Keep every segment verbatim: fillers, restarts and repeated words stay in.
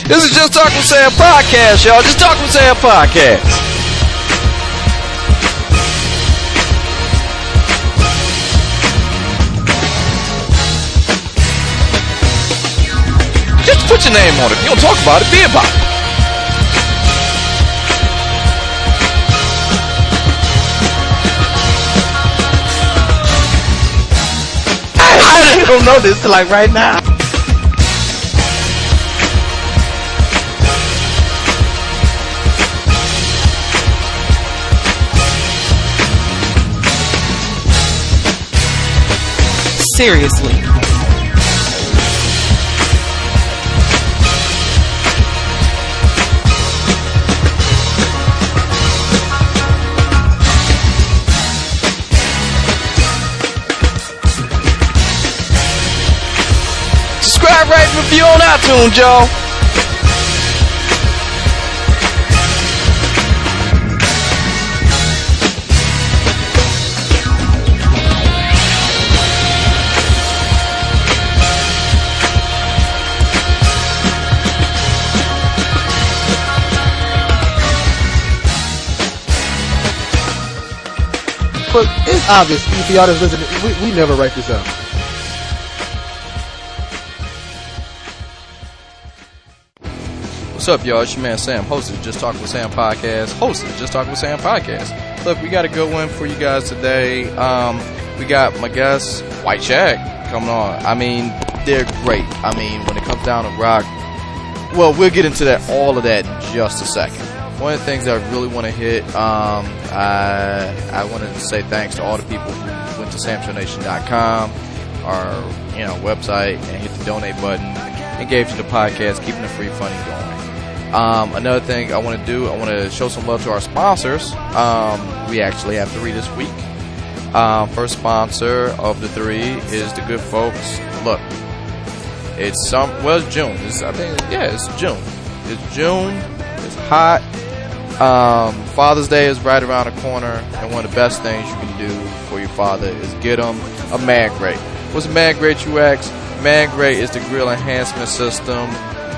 This is Just Talk with Sam podcast, y'all. Just Talk with Sam podcast. Just put your name on it. If you don't talk about it, be about it. I don't know this till like right now. Seriously. Subscribe, rate, and review on iTunes, y'all. But it's obvious if y'all just listening, we, we never write this out. What's up, y'all? It's your man Sam, host of Just Talk with Sam podcast. Host of Just Talk with Sam podcast. Look, we got a good one for you guys today. Um, we got my guest, White Shag, coming on. I mean, they're great. I mean, when it comes down to rock, well, we'll get into that, all of that in just a second. One of the things that I really want to hit, um, I, I wanted to say thanks to all the people who went to sam show nation dot com, our you know website, and hit the donate button and gave to the podcast, keeping the free funding going. Um, another thing I want to do, I want to show some love to our sponsors. Um, we actually have three this week. Um, first sponsor of the three is the good folks. Look, it's some, well, it's June. It's, I think, yeah, it's June. It's June. It's hot. Um, Father's Day is right around the corner, and one of the best things you can do for your father is get him a Mag-Rate. What's a Mag-Rate, you ask? Mag-Rate is the grill enhancement system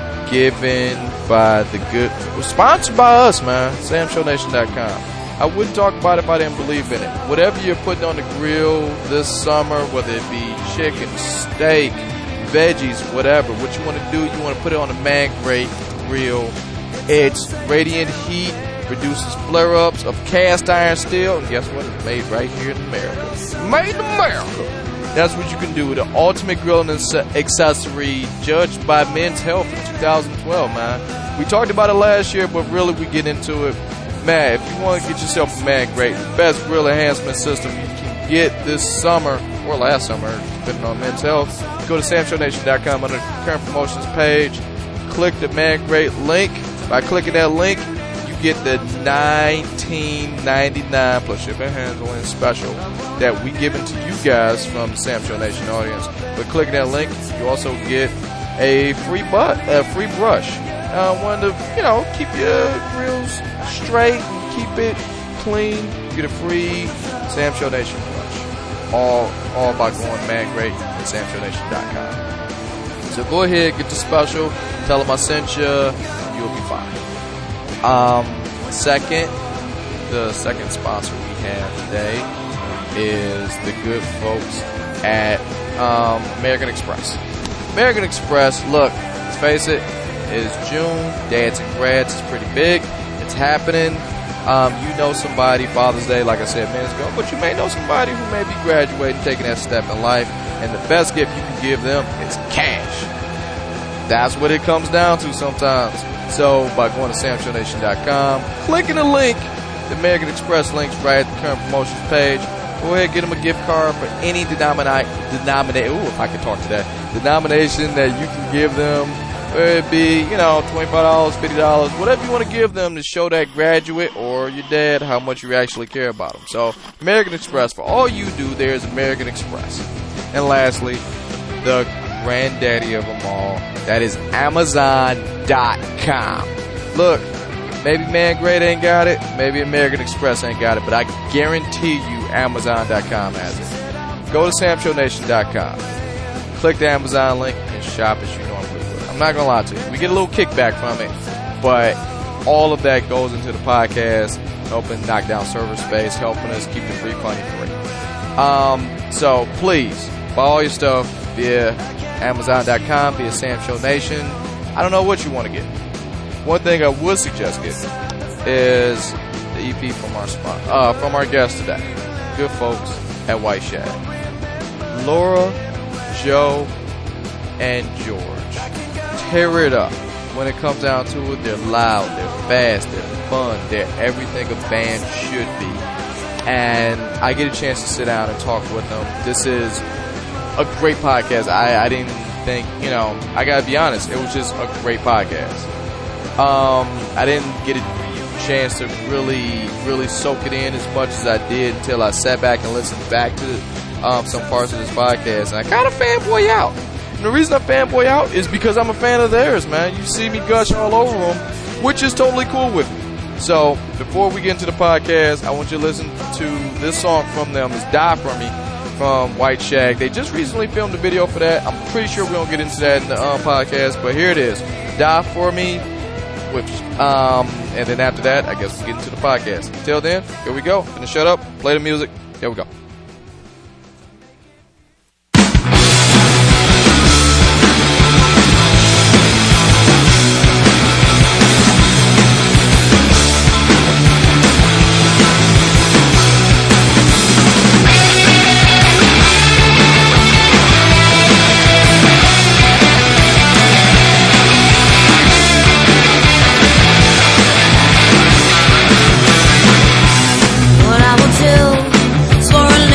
given by the good, sponsored by us, man, sam show nation dot com. I wouldn't talk about it if I didn't believe in it. Whatever you're putting on the grill this summer, whether it be chicken, steak, veggies, whatever, what you want to do, you want to put it on a Mag-Rate grill. It's radiant heat, reduces flare-ups of cast iron steel, and guess what? It's made right here in America. Made in America. That's what you can do with an ultimate grilling accessory judged by Men's Health in two thousand twelve, man. We talked about it last year, but really we get into it. Man, if you want to get yourself a Mag-Rate, the best grill enhancement system you can get this summer, or last summer, depending on Men's Health, go to sam show nation dot com under the current promotions page, click the Mag-Rate link. By clicking that link, you get the nineteen ninety-nine plus shipping and handling special that we given to you guys from the Sam Show Nation audience. But clicking that link, you also get a free butt, a free brush. Uh, one to, you know, keep your grills straight and keep it clean. You get a free Sam Show Nation brush. All, all by going Mag-Rate at sam show nation dot com. So go ahead, get the special. Tell them I sent you. You'll be fine. Um, second, the second sponsor we have today is the good folks at um, American Express. American Express, look, let's face it, it's June, dads and grads, it's pretty big, it's happening. Um, you know somebody, Father's Day, like I said minutes ago, but you may know somebody who may be graduating, taking that step in life, and the best gift you can give them is cash. That's what it comes down to sometimes. So by going to sam show nation dot com, clicking the link, the American Express link's right at the current promotions page. Go ahead, get them a gift card for any denominate, denominate. Ooh, if I could talk to that denomination that you can give them. Whether it be, you know, twenty-five dollars, fifty dollars, whatever you want to give them to show that graduate or your dad how much you actually care about them. So American Express, for all you do, there's American Express. And lastly, the granddaddy of them all, that is amazon dot com. Look, maybe Mag-Rate ain't got it, maybe American Express ain't got it, but I guarantee you amazon dot com has it. Go to sam show nation dot com, click the Amazon link, and shop as you normally would. I'm not gonna lie to you. We get a little kickback from it, but all of that goes into the podcast, helping knock down server space, helping us keep the free plenty free. Um, so please buy all your stuff via Amazon dot com, via Sam Show Nation. I don't know what you want to get. One thing I would suggest getting is the E P from our spot, uh, from our guest today, good folks at White Shag. Laura, Joe, and George tear it up. When it comes down to it, they're loud, they're fast, they're fun, they're everything a band should be. And I get a chance to sit down and talk with them. This is a great podcast. I, I didn't think, you know, I gotta be honest, it was just a great podcast. Um, I didn't get a chance to really, really soak it in as much as I did until I sat back and listened back to um, some parts of this podcast. And I kind of fanboy out. And the reason I fanboy out is because I'm a fan of theirs, man. You see me gush all over them, which is totally cool with me. So, before we get into the podcast, I want you to listen to this song from them. It's Die For Me from White Shag. They just recently filmed a video for that. I'm pretty sure we don't get into that in the um, podcast, but here it is. Die For Me. With, um, and then after that, I guess we get into the podcast. Until then, here we go. Gonna shut up, play the music. Here we go. What I will do, swore a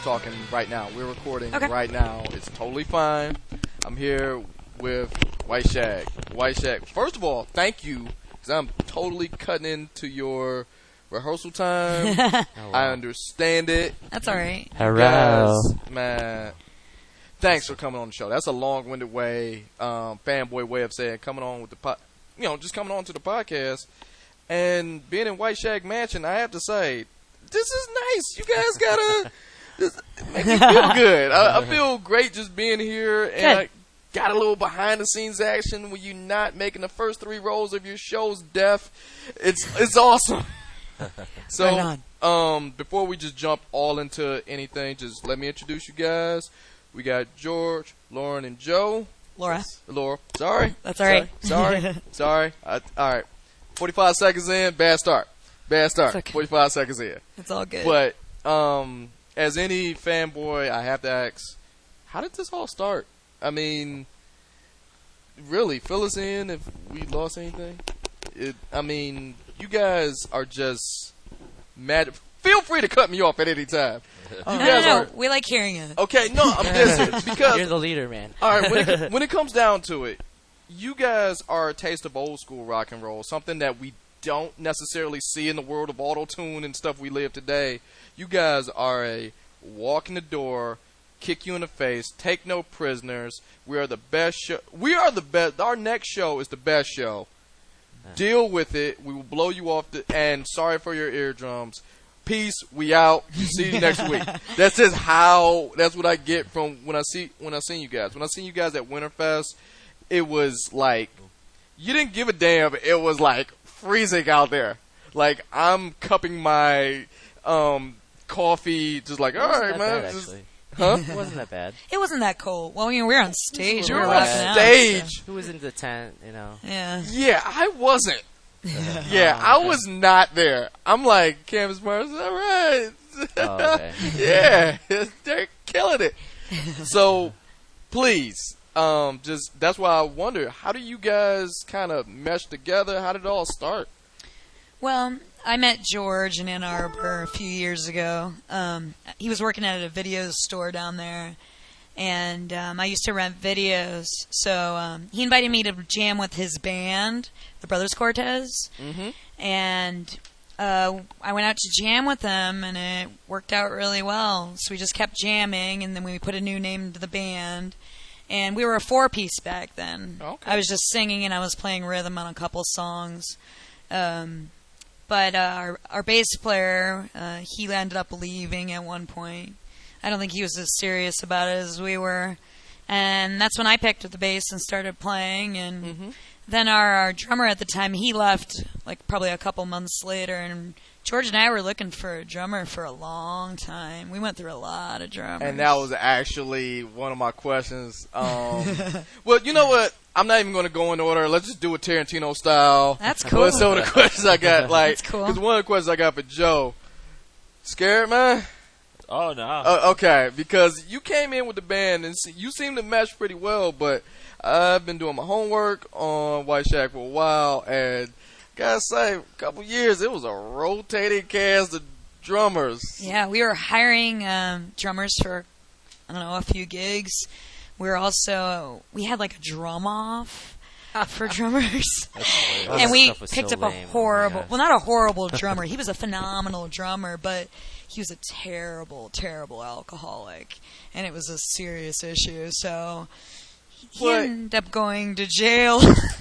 talking right now. We're recording Okay. right now. It's totally fine. I'm here with White Shag. White Shag. First of all, thank you, because I'm totally cutting into your rehearsal time. Oh, wow. I understand it. That's all right. Hello. Guys, man, thanks for coming on the show. That's a long-winded way, um, fanboy way of saying coming on with the po- you know, just coming on to the podcast and being in White Shag Mansion. I have to say, this is nice. You guys gotta this make me feel good. I, I feel great just being here, and Good. I got a little behind-the-scenes action when you're not making the first three rows of your shows deaf. It's it's awesome. So, Right um, before we just jump all into anything, just let me introduce you guys. We got George, Lauren, and Joe. Laura. Laura, sorry. That's all right. Sorry. Sorry. sorry. I, all right. forty-five seconds in, bad start. Bad start. It's okay. forty-five seconds in. It's all good. But um, as any fanboy, I have to ask, how did this all start? I mean, really, fill us in if we lost anything. It, I mean, you guys are just mad. Feel free to cut me off at any time. no, You no, guys no, are we like hearing it. okay. No, I'm just You're because the leader, man. all right. When it, when it comes down to it, you guys are a taste of old school rock and roll, something that we don't necessarily see in the world of auto tune and stuff we live today. You guys are a walk in the door, kick you in the face, take no prisoners. We are the best show. We are the best. Our next show is the best show. Deal with it. We will blow you off. The, and sorry for your eardrums. Peace. We out. See you next week. That's just how. That's what I get from when I see when I seen you guys. When I seen you guys at Winterfest, it was like you didn't give a damn. It was like freezing out there. Like I'm cupping my um, coffee, just like all right, It wasn't man. that bad, Just- actually. huh? It wasn't that bad. It wasn't that cold. Well, I mean, we were on stage. We You're were on rocking out, stage. Who was in the tent, you know? so- Yeah. Yeah, I wasn't. Yeah, I was not there. I'm like, Canvas Mars, all right. Oh, okay. Yeah, they're killing it. So, please, um, just that's why I wonder, how do you guys kind of mesh together? How did it all start? Well, I met George in Ann Arbor a few years ago. Um, he was working at a video store down there, and um, I used to rent videos. So um, he invited me to jam with his band, the Brothers Cortez, Mm-hmm. and uh, I went out to jam with them, and it worked out really well. So we just kept jamming, and then we put a new name to the band. And we were a four-piece back then. Okay. I was just singing, and I was playing rhythm on a couple songs. Um, but uh, our our bass player, uh, he ended up leaving at one point. I don't think he was as serious about it as we were. And that's when I picked up the bass and started playing. And Mm-hmm. then our, our drummer at the time, he left like probably a couple months later. And George and I were looking for a drummer for a long time. We went through a lot of drummers. And that was actually one of my questions. Um, well, you know what? I'm not even going to go in order. Let's just do it Tarantino style. That's cool. What's some of the questions I got? Like, That's cool. Because one of the questions I got for Joe, scared, man? Oh, no. Uh, okay, because you came in with the band and se- you seem to mesh pretty well, but I've been doing my homework on White Shack for a while, and gotta say, a couple years, it was a rotating cast of drummers. Yeah, we were hiring um, drummers for, I don't know, a few gigs. We were also, we had like a drum off for drummers. That And we stuff was picked so up a lame. Oh my horrible, gosh. well, not a horrible drummer. He was a phenomenal drummer, but he was a terrible, terrible alcoholic. And it was a serious issue. So he What? ended up going to jail.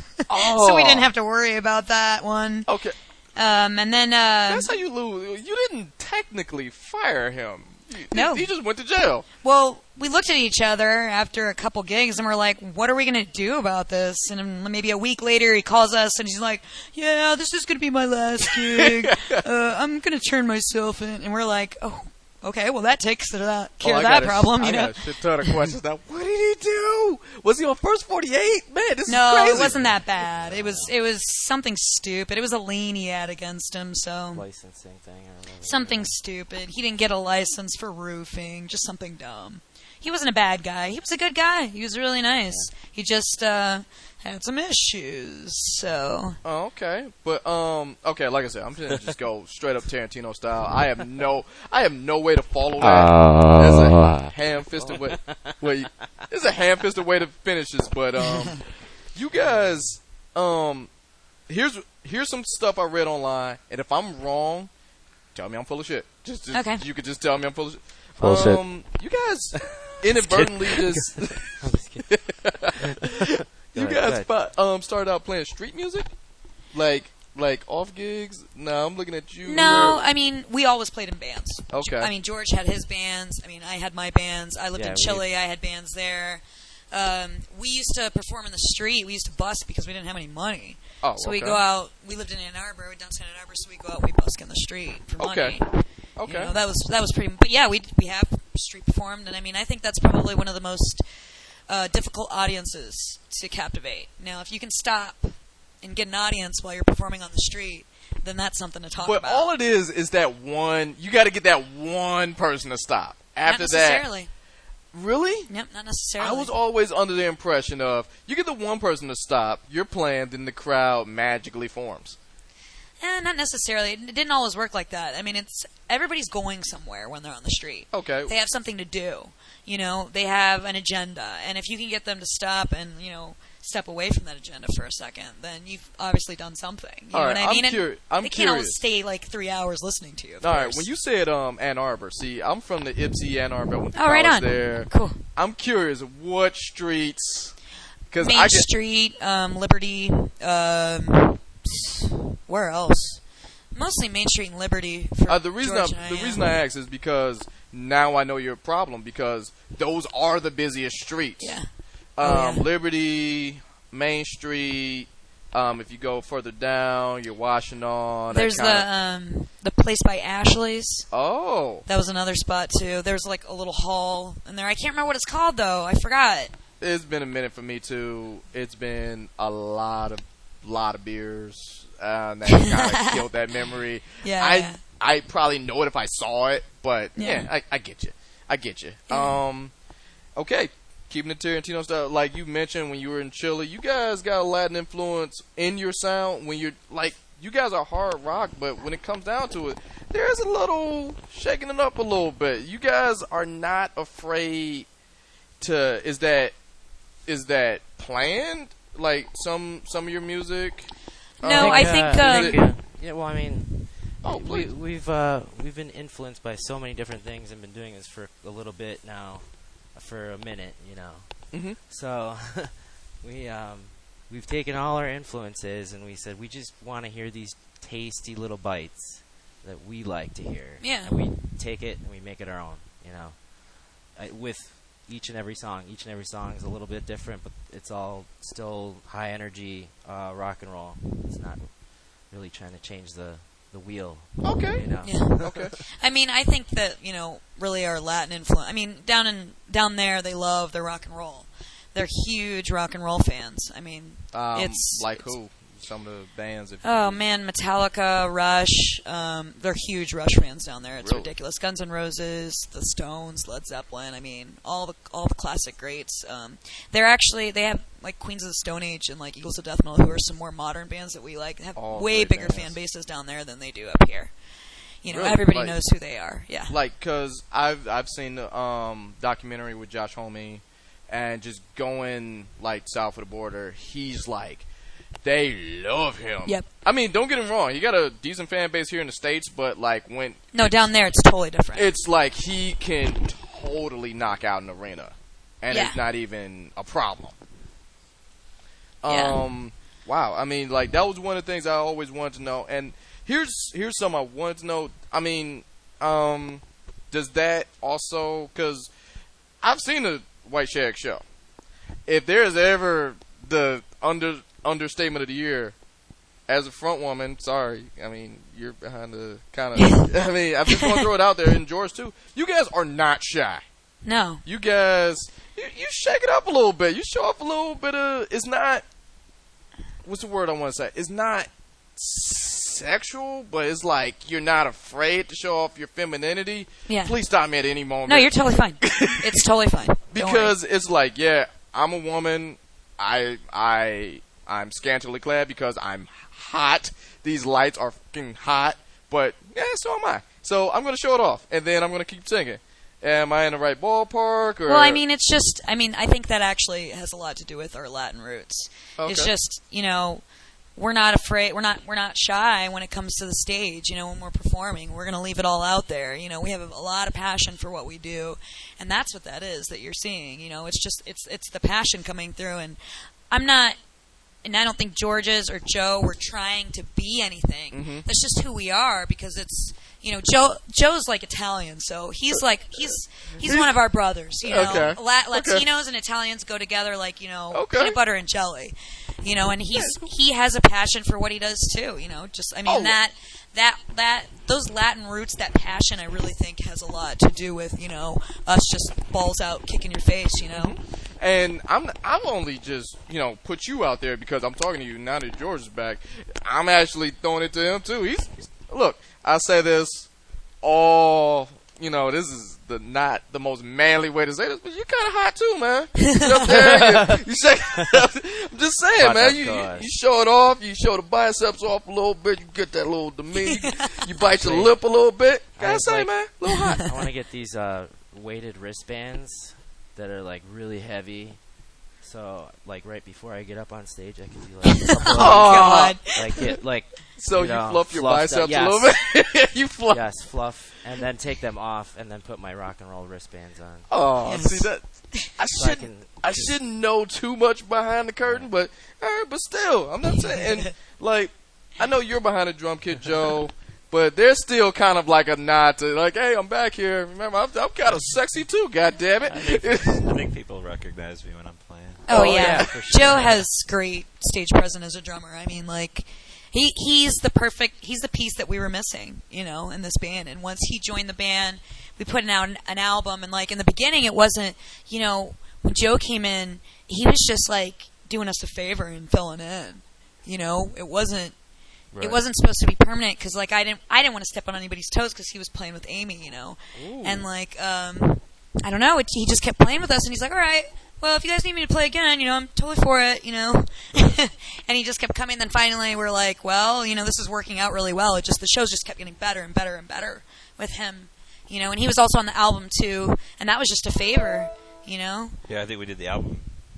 Oh. So we didn't have to worry about that one. Okay, Um, and then, uh, that's how you lose. You didn't technically fire him. He- No. He just went to jail. well, we looked at each other after a couple gigs and we're like, what are we going to do about this? And then maybe a week later he calls us and he's like, yeah, this is going to be my last gig. uh, I'm going to turn myself in. And we're like, oh, okay, well that takes it out, care Oh, of I that got a- problem, I you know? got a shit ton of questions now. What did he do? Was he on First forty-eight? Man, this No, is crazy. it wasn't that bad. It was it was something stupid. It was a lien he had against him, so Licensing thing or whatever. something stupid. He didn't get a license for roofing, just something dumb. he wasn't a bad guy. He was a good guy. He was really nice. He just uh, had some issues. So Oh, okay. But um, okay, like I said, I'm gonna just go straight up Tarantino style. I have no, I have no way to follow that. There's a Uh, ham-fisted way. Well, you- there's a ham-fisted way to finish this, but um, you guys, um, here's here's some stuff I read online, and if I'm wrong, tell me I'm full of shit. Just, just Okay. you could just tell me I'm full of shit. Full of shit. um, you guys inadvertently just. I'm just kidding. You Go ahead, guys go ahead. fi- um started out playing street music, like like off gigs. No, I'm looking at you. no, I mean we always played in bands. Okay. I mean George had his bands. I mean I had my bands. I lived Yeah, in we- Chile. I had bands there. Um, we used to perform in the street. We used to bus because we didn't have any money. Oh, So we okay. go out. We lived in Ann Arbor, downtown Ann Arbor. So we go out. and We busk in the street for money. Okay. Okay. You know, that was that was pretty. But yeah, we we have street performed, and I mean, I think that's probably one of the most uh, difficult audiences to captivate. Now, if you can stop and get an audience while you're performing on the street, then that's something to talk But about. all it is is that one. You got to get that one person to stop. After not that, necessarily. really, Yep, not necessarily. I was always under the impression of you get the one person to stop, you're playing, then the crowd magically forms. Eh, not necessarily. It didn't always work like that. I mean, it's everybody's going somewhere when they're on the street. Okay. They have something to do. You know, they have an agenda, and if you can get them to stop and you know step away from that agenda for a second, then you've obviously done something. You All know right, what I I'm mean? And curi- I'm they can't always curious. stay like three hours listening to you. Of All right, course. when you said um Ann Arbor, see, I'm from the Ypsi Ann Arbor. I went to Oh, right college on. there. Cool. I'm curious, what streets? Because Main I get Street, um, Liberty, um, where else? Mostly Main Street and Liberty. For Uh, the reason George I, and I the am. reason I ask is because now I know your problem because those are the busiest streets. Yeah. Um, Oh, yeah. Liberty, Main Street. Um, if you go further down, you're Washington. that There's kinda- the um, the place by Ashley's. oh, That was another spot too. There's like a little hall in there. I can't remember what it's called though. I forgot. it's been a minute for me too. It's been a lot of lot of beers. Uh, that kind of killed that memory. Yeah, I yeah. I probably know it if I saw it, but yeah, Yeah. I, I get you. I get you. Yeah. Um, okay, keeping it Tarantino style, like you mentioned when you were in Chile, you guys got a Latin influence in your sound. When you're like, you guys are hard rock, but when it comes down to it, there's a little shaking it up a little bit. You guys are not afraid to. Is that is that planned? Like some some of your music. No, I think, uh, um, think, uh, yeah. Well, I mean, Oh, we, please. we've uh, we've been influenced by so many different things and been doing this for a little bit now, for a minute, you know. Mhm. So we um, we've taken all our influences and we said we just want to hear these tasty little bites that we like to hear. Yeah. And we take it and we make it our own, you know. I, with each and every song, each and every song is a little bit different, but it's all still high energy uh, rock and roll. It's not really trying to change the the wheel. Okay. You know. Yeah. Okay. I mean, I think that you know, really, our Latin influence. I mean, down in down there, they love their rock and roll. They're huge rock and roll fans. I mean, Um, it's like it's- who? Some of the bands. If Oh man, Metallica, Rush. Um, they're huge Rush fans down there. It's Really? ridiculous. Guns N' Roses, the Stones, Led Zeppelin. I mean, all the all the classic greats. Um, they're actually they have like Queens of the Stone Age and like Eagles of Death Metal, who are some more modern bands that we like. Have All way great bigger bands. fan bases down there than they do up here. You know, Really? everybody Like- knows who they are. Yeah. Like, cause I've I've seen the um documentary with Josh Homme, and just going like south of the border, he's like, they love him. Yep. I mean, don't get him wrong. He got a decent fan base here in the States, but like when No, down there it's totally different. it's like he can totally knock out an arena, and Yeah. it's not even a problem. Yeah. Um. Wow. I mean, like that was one of the things I always wanted to know. And here's here's something I wanted to know. I mean, um, does that also? Because I've seen the White Shag show. If there's ever the under understatement of the year, as a front woman, sorry, I mean you're behind the kind of. I mean, I just want to throw it out there, and George too. You guys are not shy. no. You guys, you, you shake it up a little bit. You show off a little bit of. It's not. What's the word I want to say? It's not sexual, but it's like you're not afraid to show off your femininity. Yeah. Please stop me at any moment. No, you're totally fine. It's totally fine. Don't because worry. it's like, yeah, I'm a woman. I I I'm scantily clad because I'm hot. These lights are fucking hot, but yeah, so am I. So I'm gonna show it off, and then I'm gonna keep singing. Am I in the right ballpark? Or? Well, I mean, it's just, I mean, I think that actually has a lot to do with our Latin roots. Okay. It's just, you know, we're not afraid, we're not, we're not shy when it comes to the stage. You know, when we're performing, we're going to leave it all out there. You know, we have a, a lot of passion for what we do, and that's what that is that you're seeing. You know, it's just, it's, it's the passion coming through, and I'm not. And I don't think George's or Joe were trying to be anything. Mm-hmm. That's just who we are because it's, you know, Joe. Joe's like Italian, so he's like he's he's one of our brothers. You know, Okay. La- Latinos Okay. and Italians go together like you know Okay. peanut butter and jelly. You know, and he's he has a passion for what he does too. You know, just I mean Oh. that that that those Latin roots, that passion, I really think has a lot to do with you know us just balls out kicking your face. You know. And I'm I'm only just, you know, put you out there because I'm talking to you now that George is back. I'm actually throwing it to him too. He's, he's look, I say this all, you know, this is the not the most manly way to say this, but you're kind of hot too, man. You up there, you, you shake, I'm just saying, Hot, man. hot You, you gosh. you show it off. You show the biceps off a little bit. You get that little demeanor. You, you bite your lip a little bit. Gotta I say, like- man, a little hot. I want to get these uh, weighted wristbands that are like really heavy. So like right before I get up on stage, I can do like a couple of, God. like get like So you you, know, fluff your fluff biceps them. a Yes. little bit. You fluff. yes fluff, and then take them off, and then put my rock and roll wristbands on. Oh, Yes. see that? I So I shouldn't. can I shouldn't know too much behind the curtain, but uh, but still, I'm not saying. And like, I know you're behind the drum kit, Joe, but there's still kind of like a nod to like, hey, I'm back here. Remember, I'm, I'm kind of sexy too. God damn I think, it! I think people recognize me when I'm playing. Oh, Oh, yeah, yeah, for sure. Joe has great stage presence as a drummer. I mean, like he he's the perfect he's the piece that we were missing, you know, in this band. And once he joined the band, we put out an, an album. And like in the beginning, it wasn't, you know, when Joe came in, he was just like doing us a favor and filling in. You know, it wasn't. Right. It wasn't supposed to be permanent because, like, I didn't, I didn't want to step on anybody's toes because he was playing with Amy, you know, and like, um, I don't know, it, he just kept playing with us, and he's like, all right, well, if you guys need me to play again, you know, I'm totally for it, you know, and he just kept coming. Then finally, we're like, well, you know, this is working out really well. It just the shows just kept getting better and better and better with him, you know, and he was also on the album too, and that was just a favor, you know. Yeah, I think we did the album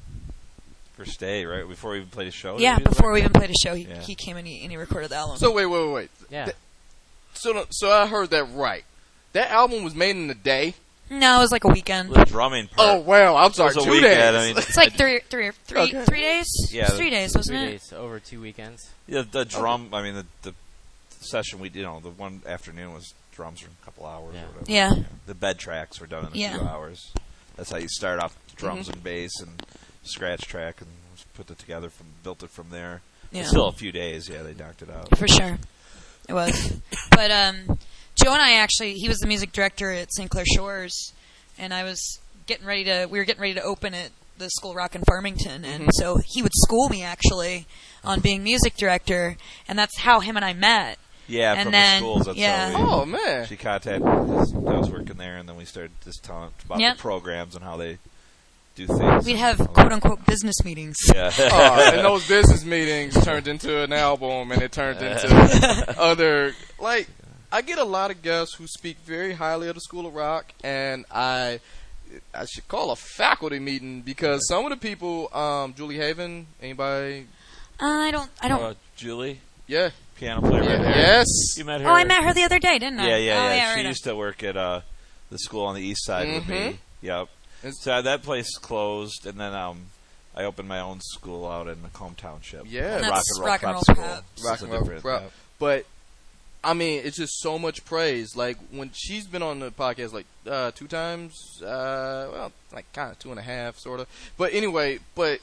first day, right? Before we even played a show. Yeah, Did we do before that? we even played a show, he, Yeah. he came and he, and he recorded the album. So wait, wait, wait, wait. Yeah. Th- So so I heard that right. That album was made in a day. no, it was like a weekend. The drumming Oh part. wow, I'm sorry, was a two weekend. days. I mean, It's like three, three, three, Okay. three days. Yeah, It was three days, wasn't Three it? days over two weekends. yeah, the drum. I mean, the, the session we, you know, the one afternoon was drums for a couple hours Yeah. or whatever. Yeah. The bed tracks were done in a Yeah. few hours. That's how you start off drums Mhm. and bass and scratch track and put it together from built it from there. Yeah. It's still a few days. Yeah, they knocked it out. For sure. It was. But um, Joe and I actually, he was the music director at Saint Clair Shores, and I was getting ready to, we were getting ready to open at the School of Rock in Farmington, and so he would school me actually on being music director, and that's how him and I met. Yeah, And from then- the schools. That's yeah. how we, Oh man. She contacted us. I was working there, and then we started just talking about Yep. the programs and how they do things. We'd have and all quote that. unquote business meetings. Yeah. Oh, and those business meetings turned into an album, and it turned into other like. I get a lot of guests who speak very highly of the School of Rock, and I I should call a faculty meeting because some of the people, um, Julie Haven, anybody, I don't, I don't. Uh, Julie, yeah, piano player. yeah right there. yes, You met her. Oh, I met her the other day, didn't I? Yeah, yeah, oh, yeah. yeah she right used to work at uh, the school on the east side with Mhm. me. Yep. It's- So that place closed, and then um, I opened my own school out in Macomb Township. Yeah. And rock that's and roll Rock and prep Roll school. Prep. It's Rock a and Roll different- Prep. yeah. But I mean, it's just so much praise. Like when she's been on the podcast, like uh, two times. Uh, well, like kind of two and a half, sort of. But anyway, but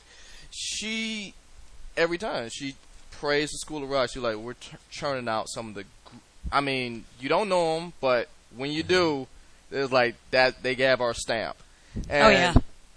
she every time she praised the School of Rock. She's like, we're t- churning out some of the. Gr- I mean, you don't know them, but when you do, it's like that. They have our stamp. And, Oh, yeah.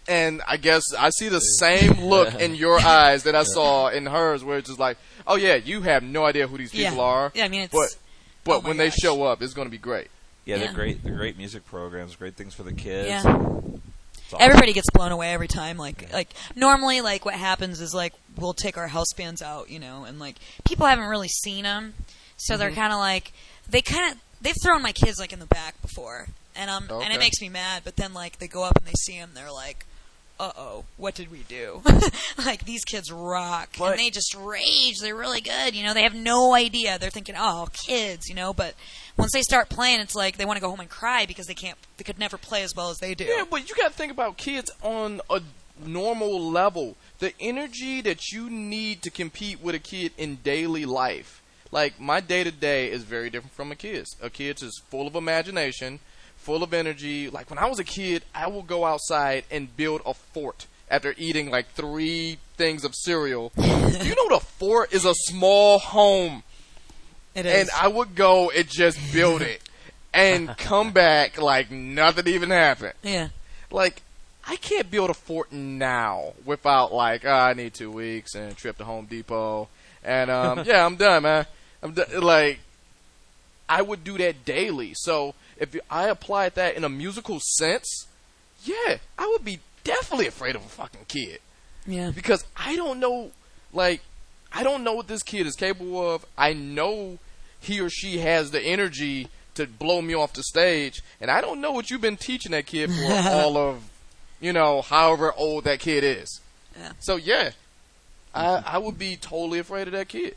And I guess I see the same look in your eyes that I saw in hers, where it's just like, oh yeah, you have no idea who these people yeah. are. Yeah, I mean, it's. But but oh my when gosh. they show up, it's going to be great. Yeah, Yeah. they're great. They're great music programs. Great things for the kids. Yeah. It's awesome. Everybody gets blown away every time. Like, like normally, like what happens is like we'll take our house bands out, you know, and like people haven't really seen them, so they're kind of like they kind of they've thrown my kids like in the back before, and um and Okay. it makes me mad. But then like they go up and they see them, they're like, uh oh, what did we do? Like these kids rock, But- and they just rage. They're really good, you know. They have no idea. They're thinking, oh, kids, you know. But once they start playing, it's like they want to go home and cry because they can't. They could never play as well as they do. Yeah, but you got to think about kids on a normal level. The energy that you need to compete with a kid in daily life. Like, my day-to-day is very different from a kid's. A kid's is full of imagination, full of energy. Like, when I was a kid, I would go outside and build a fort after eating, like, three things of cereal. You know the fort is a small home. It is. And I would go and just build it. And come back like nothing even happened. yeah. Like, I can't build a fort now without like, oh, I need two weeks and a trip to Home Depot, and um, yeah, I'm done, man. I'm done. Like, I would do that daily. So if I applied that in a musical sense, yeah, I would be definitely afraid of a fucking kid Yeah. because I don't know, like, I don't know what this kid is capable of. I know he or she has the energy to blow me off the stage, and I don't know what you've been teaching that kid for all of, you know, however old that kid is. Yeah. So yeah, I I would be totally afraid of that kid.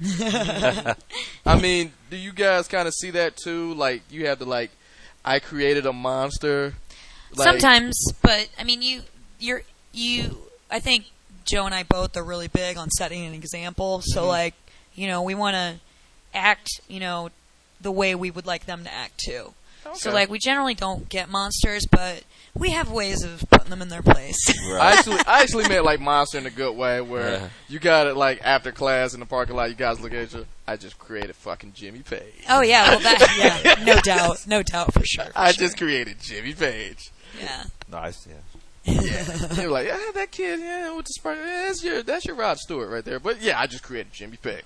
I mean, do you guys kind of see that too? Like, you have to like, I created a monster. Like, Sometimes, but I mean, you, you're, you. I think Joe and I both are really big on setting an example. So, Mm-hmm. like, you know, we want to act, you know, the way we would like them to act too. So, Okay. like, we generally don't get monsters, but we have ways of putting them in their place. I actually, I actually meant like monster in a good way, where Yeah. you got it like after class in the parking lot. You guys look at each other. I just created fucking Jimmy Page. Oh yeah, well that, yeah, no doubt, no doubt for sure. For I sure. just created Jimmy Page. yeah. Nice. Yeah. Yeah, they were like, yeah, that kid, yeah, with the spray, yeah, that's your, that's your Rod Stewart right there. But yeah, I just created Jimmy Page.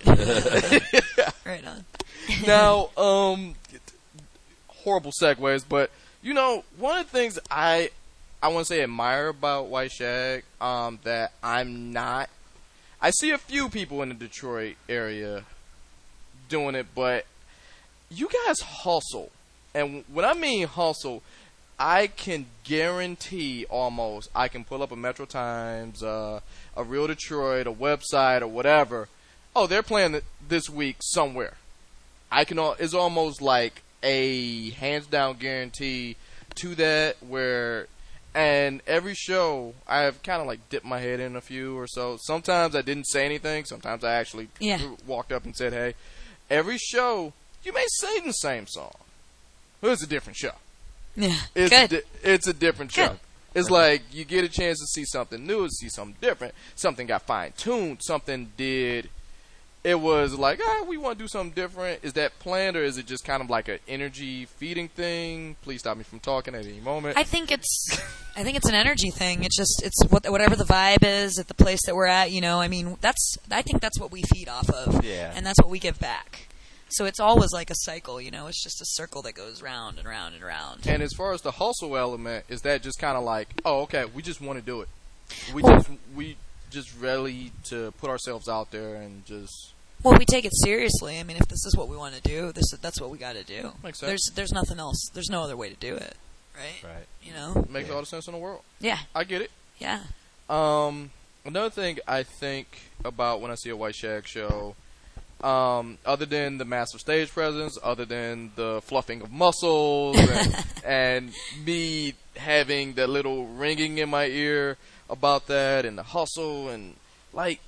Right on. Now, um, horrible segues, but you know, one of the things I, I want to say admire about White Shag, um, that I'm not. I see a few people in the Detroit area doing it, but you guys hustle, and when I mean hustle, I can guarantee almost I can pull up a Metro Times, uh, a Real Detroit, a website, or whatever. Oh, they're playing th- this week somewhere. I can. al- It's almost like a hands down guarantee to that. Where, and every show I have kind of like dipped my head in a few or so. Sometimes I didn't say anything. Sometimes I actually Yeah. walked up and said, "Hey." Every show you may sing the same song, but it's a different show. Yeah. It's Good. A di- it's a different show. Good. It's like you get a chance to see something new, to see something different. Something got fine tuned. Something did. It was like, ah, we want to do something different. Is that planned, or is it just kind of like an energy feeding thing? Please stop me from talking at any moment. I think it's, I think it's an energy thing. It's just, it's what, whatever the vibe is at the place that we're at. You know, I mean, that's, I think that's what we feed off of, Yeah. and that's what we give back. So it's always like a cycle. You know, it's just a circle that goes round and round and round. And as far as the hustle element, is that just kind of like, oh, okay, we just want to do it. We Well- just we just ready to put ourselves out there and just Well, we take it seriously. I mean, if this is what we want to do, this that's what we got to do. Makes sense. There's there's nothing else. There's no other way to do it, right? Right. You know? makes Yeah. all the sense in the world. Yeah. I get it. Yeah. Um, another thing I think about when I see a White Shag show, um, other than the massive stage presence, other than the fluffing of muscles, and, and me having that little ringing in my ear about that, and the hustle, and like,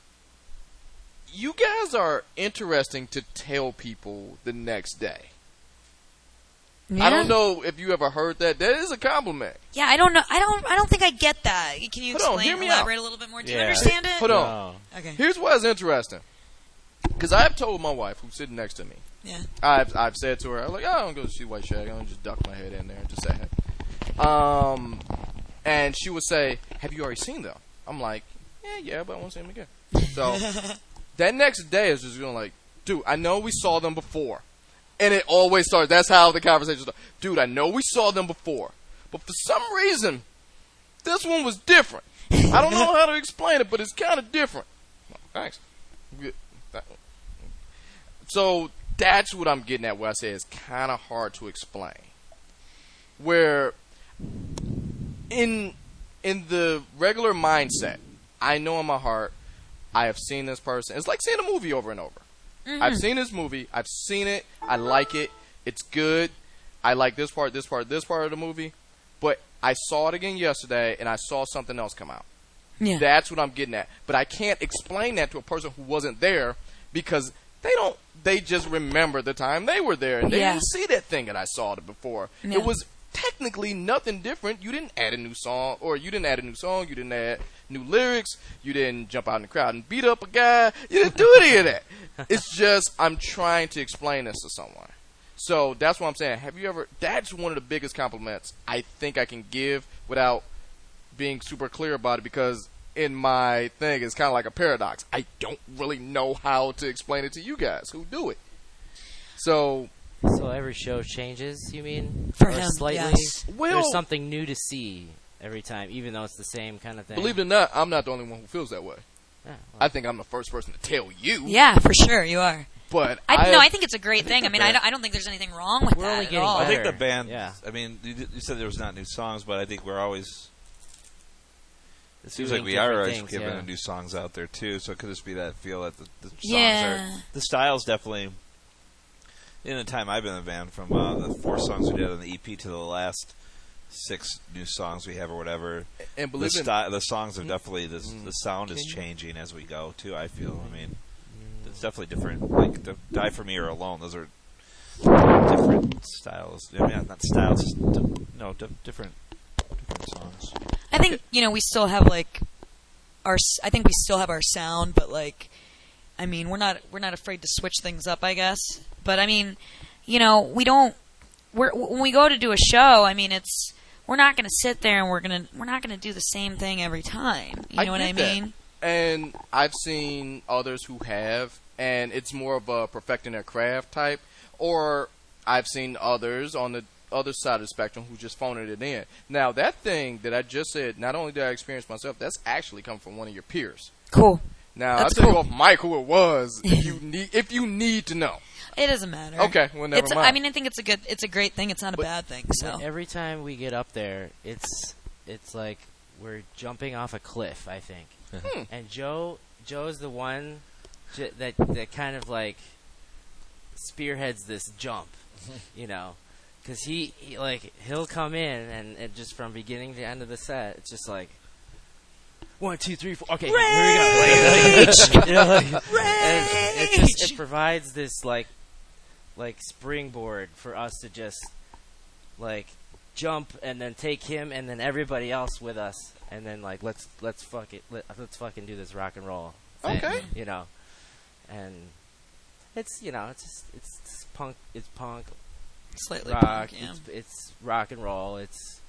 you guys are interesting to tell people the next day. Yeah. I don't know if you ever heard that. That is a compliment. Yeah, I don't know. I don't. I don't think I get that. Can you Hold on, explain, hear me out. elaborate a little bit more? Do you Yeah. understand it? Hold on. No. Okay. Here's why it's interesting. Because I've told my wife, who's sitting next to me, Yeah. I've I've said to her, I'm like, oh, I don't go to see White Shag. I'm gonna just duck my head in there and just say hey. Um, and she would say, "Have you already seen them?" I'm like, "Yeah, yeah, but I want to see them again." So that next day is just going like, "Dude, I know we saw them before," and it always starts. That's how the conversation starts. "Dude, I know we saw them before, but for some reason, this one was different. I don't know how to explain it, but it's kind of different." Oh, thanks. So that's what I'm getting at. Where I say it's kind of hard to explain. Where in in the regular mindset, I know in my heart, I have seen this person. It's like seeing a movie over and over. Mm-hmm. I've seen this movie. I've seen it. I like it. It's good. I like this part, this part, this part of the movie. But I saw it again yesterday, and I saw something else come out. Yeah. That's what I'm getting at. But I can't explain that to a person who wasn't there because they don't. They just remember the time they were there, and they Yeah. didn't see that thing that I saw it before. Yeah. It was technically nothing different. You didn't add a new song, or you didn't add a new song. You didn't add new lyrics. You didn't jump out in the crowd and beat up a guy. You didn't do any of that. It's just I'm trying to explain this to someone. So that's what I'm saying. Have you ever? That's one of the biggest compliments I think I can give without being super clear about it, because in my thing it's kind of like a paradox. I don't really know how to explain it to you guys who do it. So So every show changes, you mean? For or him, slightly? yes. Well- There's something new to see every time, even though it's the same kind of thing. believe it or not, I'm not the only one who feels that way. Yeah, well, I think I'm the first person to tell you. Yeah, for sure, you are. But I, I no, I think it's a great thing. I the mean, I band- don't, I don't think there's anything wrong with We're that only at getting all. I think better. the band. Yeah. I mean, you, you said there was not new songs, but I think we're always. It seems Doing like we are different always things, giving yeah. new songs out there too. So it could just be that feel that the, the songs Yeah. are the styles definitely. In the time I've been in the band, from uh, the four songs we did on the E P to the last six new songs we have or whatever, and the, believe it. sty- the songs have definitely the, Mm. the sound is Can you- changing as we go too. I feel. I mean, it's definitely different. Like the Die for Me or Alone, those are different styles. I mean, not styles, just di- no, di- different different songs. I think, you know, we still have like our s- I think we still have our sound, but like I mean, we're not we're not afraid to switch things up, I guess. But I mean, you know, we don't we're when we go to do a show, I mean, it's we're not going to sit there and we're going to we're not going to do the same thing every time. You know what I get that. mean? And I've seen others who have, and it's more of a perfecting their craft type. Or I've seen others on the other side of the spectrum who just phoning it in. Now, that thing that I just said, not only did I experience myself, that's actually come from one of your peers. Cool. Now, That's I'll tell cool. you off mic who it was if you need if you need to know. It doesn't matter. Okay, well, never it's, mind. I mean, I think it's a good it's a great thing. It's not a But- bad thing. So Every time we get up there, it's it's like we're jumping off a cliff, I think. Hmm. And Joe Joe's the one j- that that kind of like spearheads this jump, you know, because he, he like he'll come in and, and just from beginning to end of the set, it's just like one, two, three, four. Okay, here we go. Like, you know, like, and it, it just it provides this like like springboard for us to just like jump and then take him and then everybody else with us and then like let's let's fuck it let, let's fucking do this rock and roll thing, Okay. you know, and it's you know it's just, it's, it's punk it's punk slightly rock punk, yeah. it's, it's rock and roll it's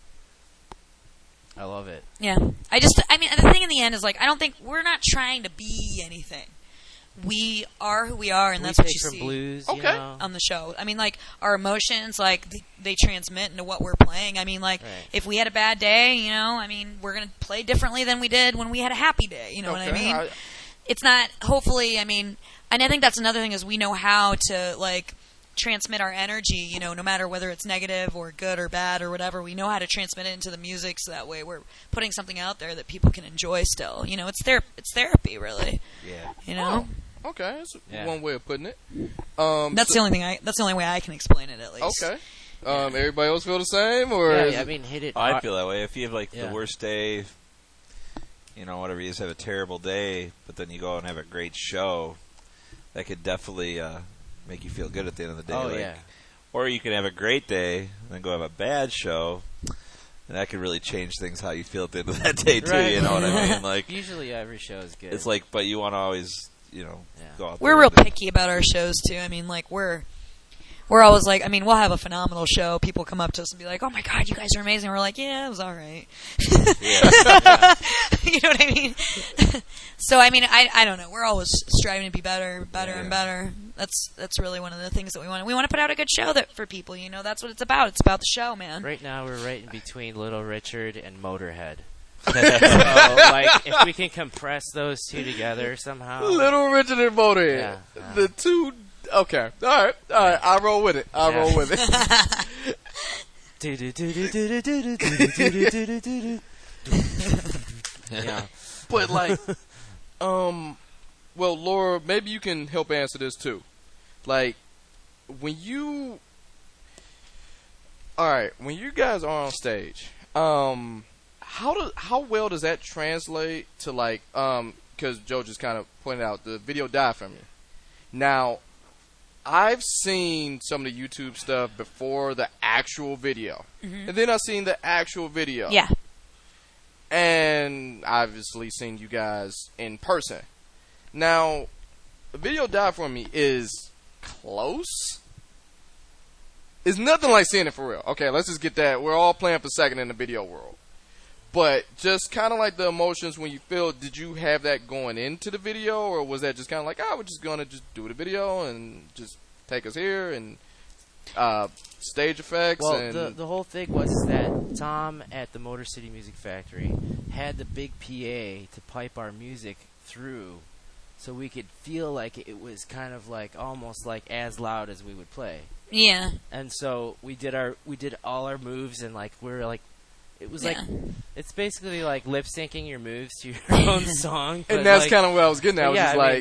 I love it. Yeah. I just, I mean, the thing in the end is like, I don't think, we're not trying to be anything. We are who we are, and we that's what take you from see blues, Okay. you know? on the show. I mean, like, our emotions, like, they, they transmit into what we're playing. I mean, like, Right. if we had a bad day, you know, I mean, we're going to play differently than we did when we had a happy day. You know what I Okay, mean? I- It's not, hopefully, I mean, and I think that's another thing is we know how to, like, transmit our energy, you know, no matter whether it's negative or good or bad or whatever. We know how to transmit it into the music, so that way we're putting something out there that people can enjoy still. You know, it's ther- it's therapy, really. Yeah. You know? Oh, okay, that's Yeah. one way of putting it. Um, That's so- the only thing I that's the only way I can explain it, at least. Okay. Um, everybody else feel the same, or Yeah, is yeah, I it- mean, hit it. Oh, I hard. feel that way. If you have like Yeah. the worst day, you know, whatever, you just have a terrible day, but then you go out and have a great show, that could definitely uh, make you feel good at the end of the day. Oh like, yeah. Or you can have a great day and then go have a bad show, and that could really change things how you feel at the end of that day too. Right. You know what I mean? Like Usually every show is good. it's like, but you want to always, you know, Yeah. go out. We're there real and do- picky about our shows too. I mean, like we're we're always like, I mean, we'll have a phenomenal show. People come up to us and be like, "Oh my God, you guys are amazing." We're like, "Yeah, it was all right." Yeah. You know what I mean? So I mean, I I don't know. We're always striving to be better, better Yeah. and better. That's that's really one of the things that we want. We want to put out a good show that for people. You know, that's what it's about. It's about the show, man. Right now, we're right in between Little Richard and Motorhead. So, like, if we can compress those two together somehow. Little Richard and Motorhead. Yeah, uh, The two. Okay. All right. All right. I roll with it. I Yeah. roll with it. Yeah. But like, um, well, Laura, maybe you can help answer this too. Like, when you, all right, when you guys are on stage, um, how do how well does that translate to like, um, because Joe just kind of pointed out the video died from you. Now, I've seen some of the YouTube stuff before the actual video, Mhm. and then I've seen the actual video. Yeah. And obviously seen you guys in person. Now, the video died for me is close. It's nothing like seeing it for real. Okay, let's just get that. We're all playing for second in the video world. But just kind of like the emotions when you feel, did you have that going into the video? Or was that just kind of like, oh, we're just going to just do the video and just take us here and uh, stage effects? Well, and the the whole thing was that Tom at the Motor City Music Factory had the big P A to pipe our music through, so we could feel like it was kind of like almost like as loud as we would play. Yeah. And so we did our we did all our moves, and like we were like, it was Yeah. like it's basically like lip syncing your moves to your own song. but And that's like, kind of what I was getting at. I was yeah, just I mean- like,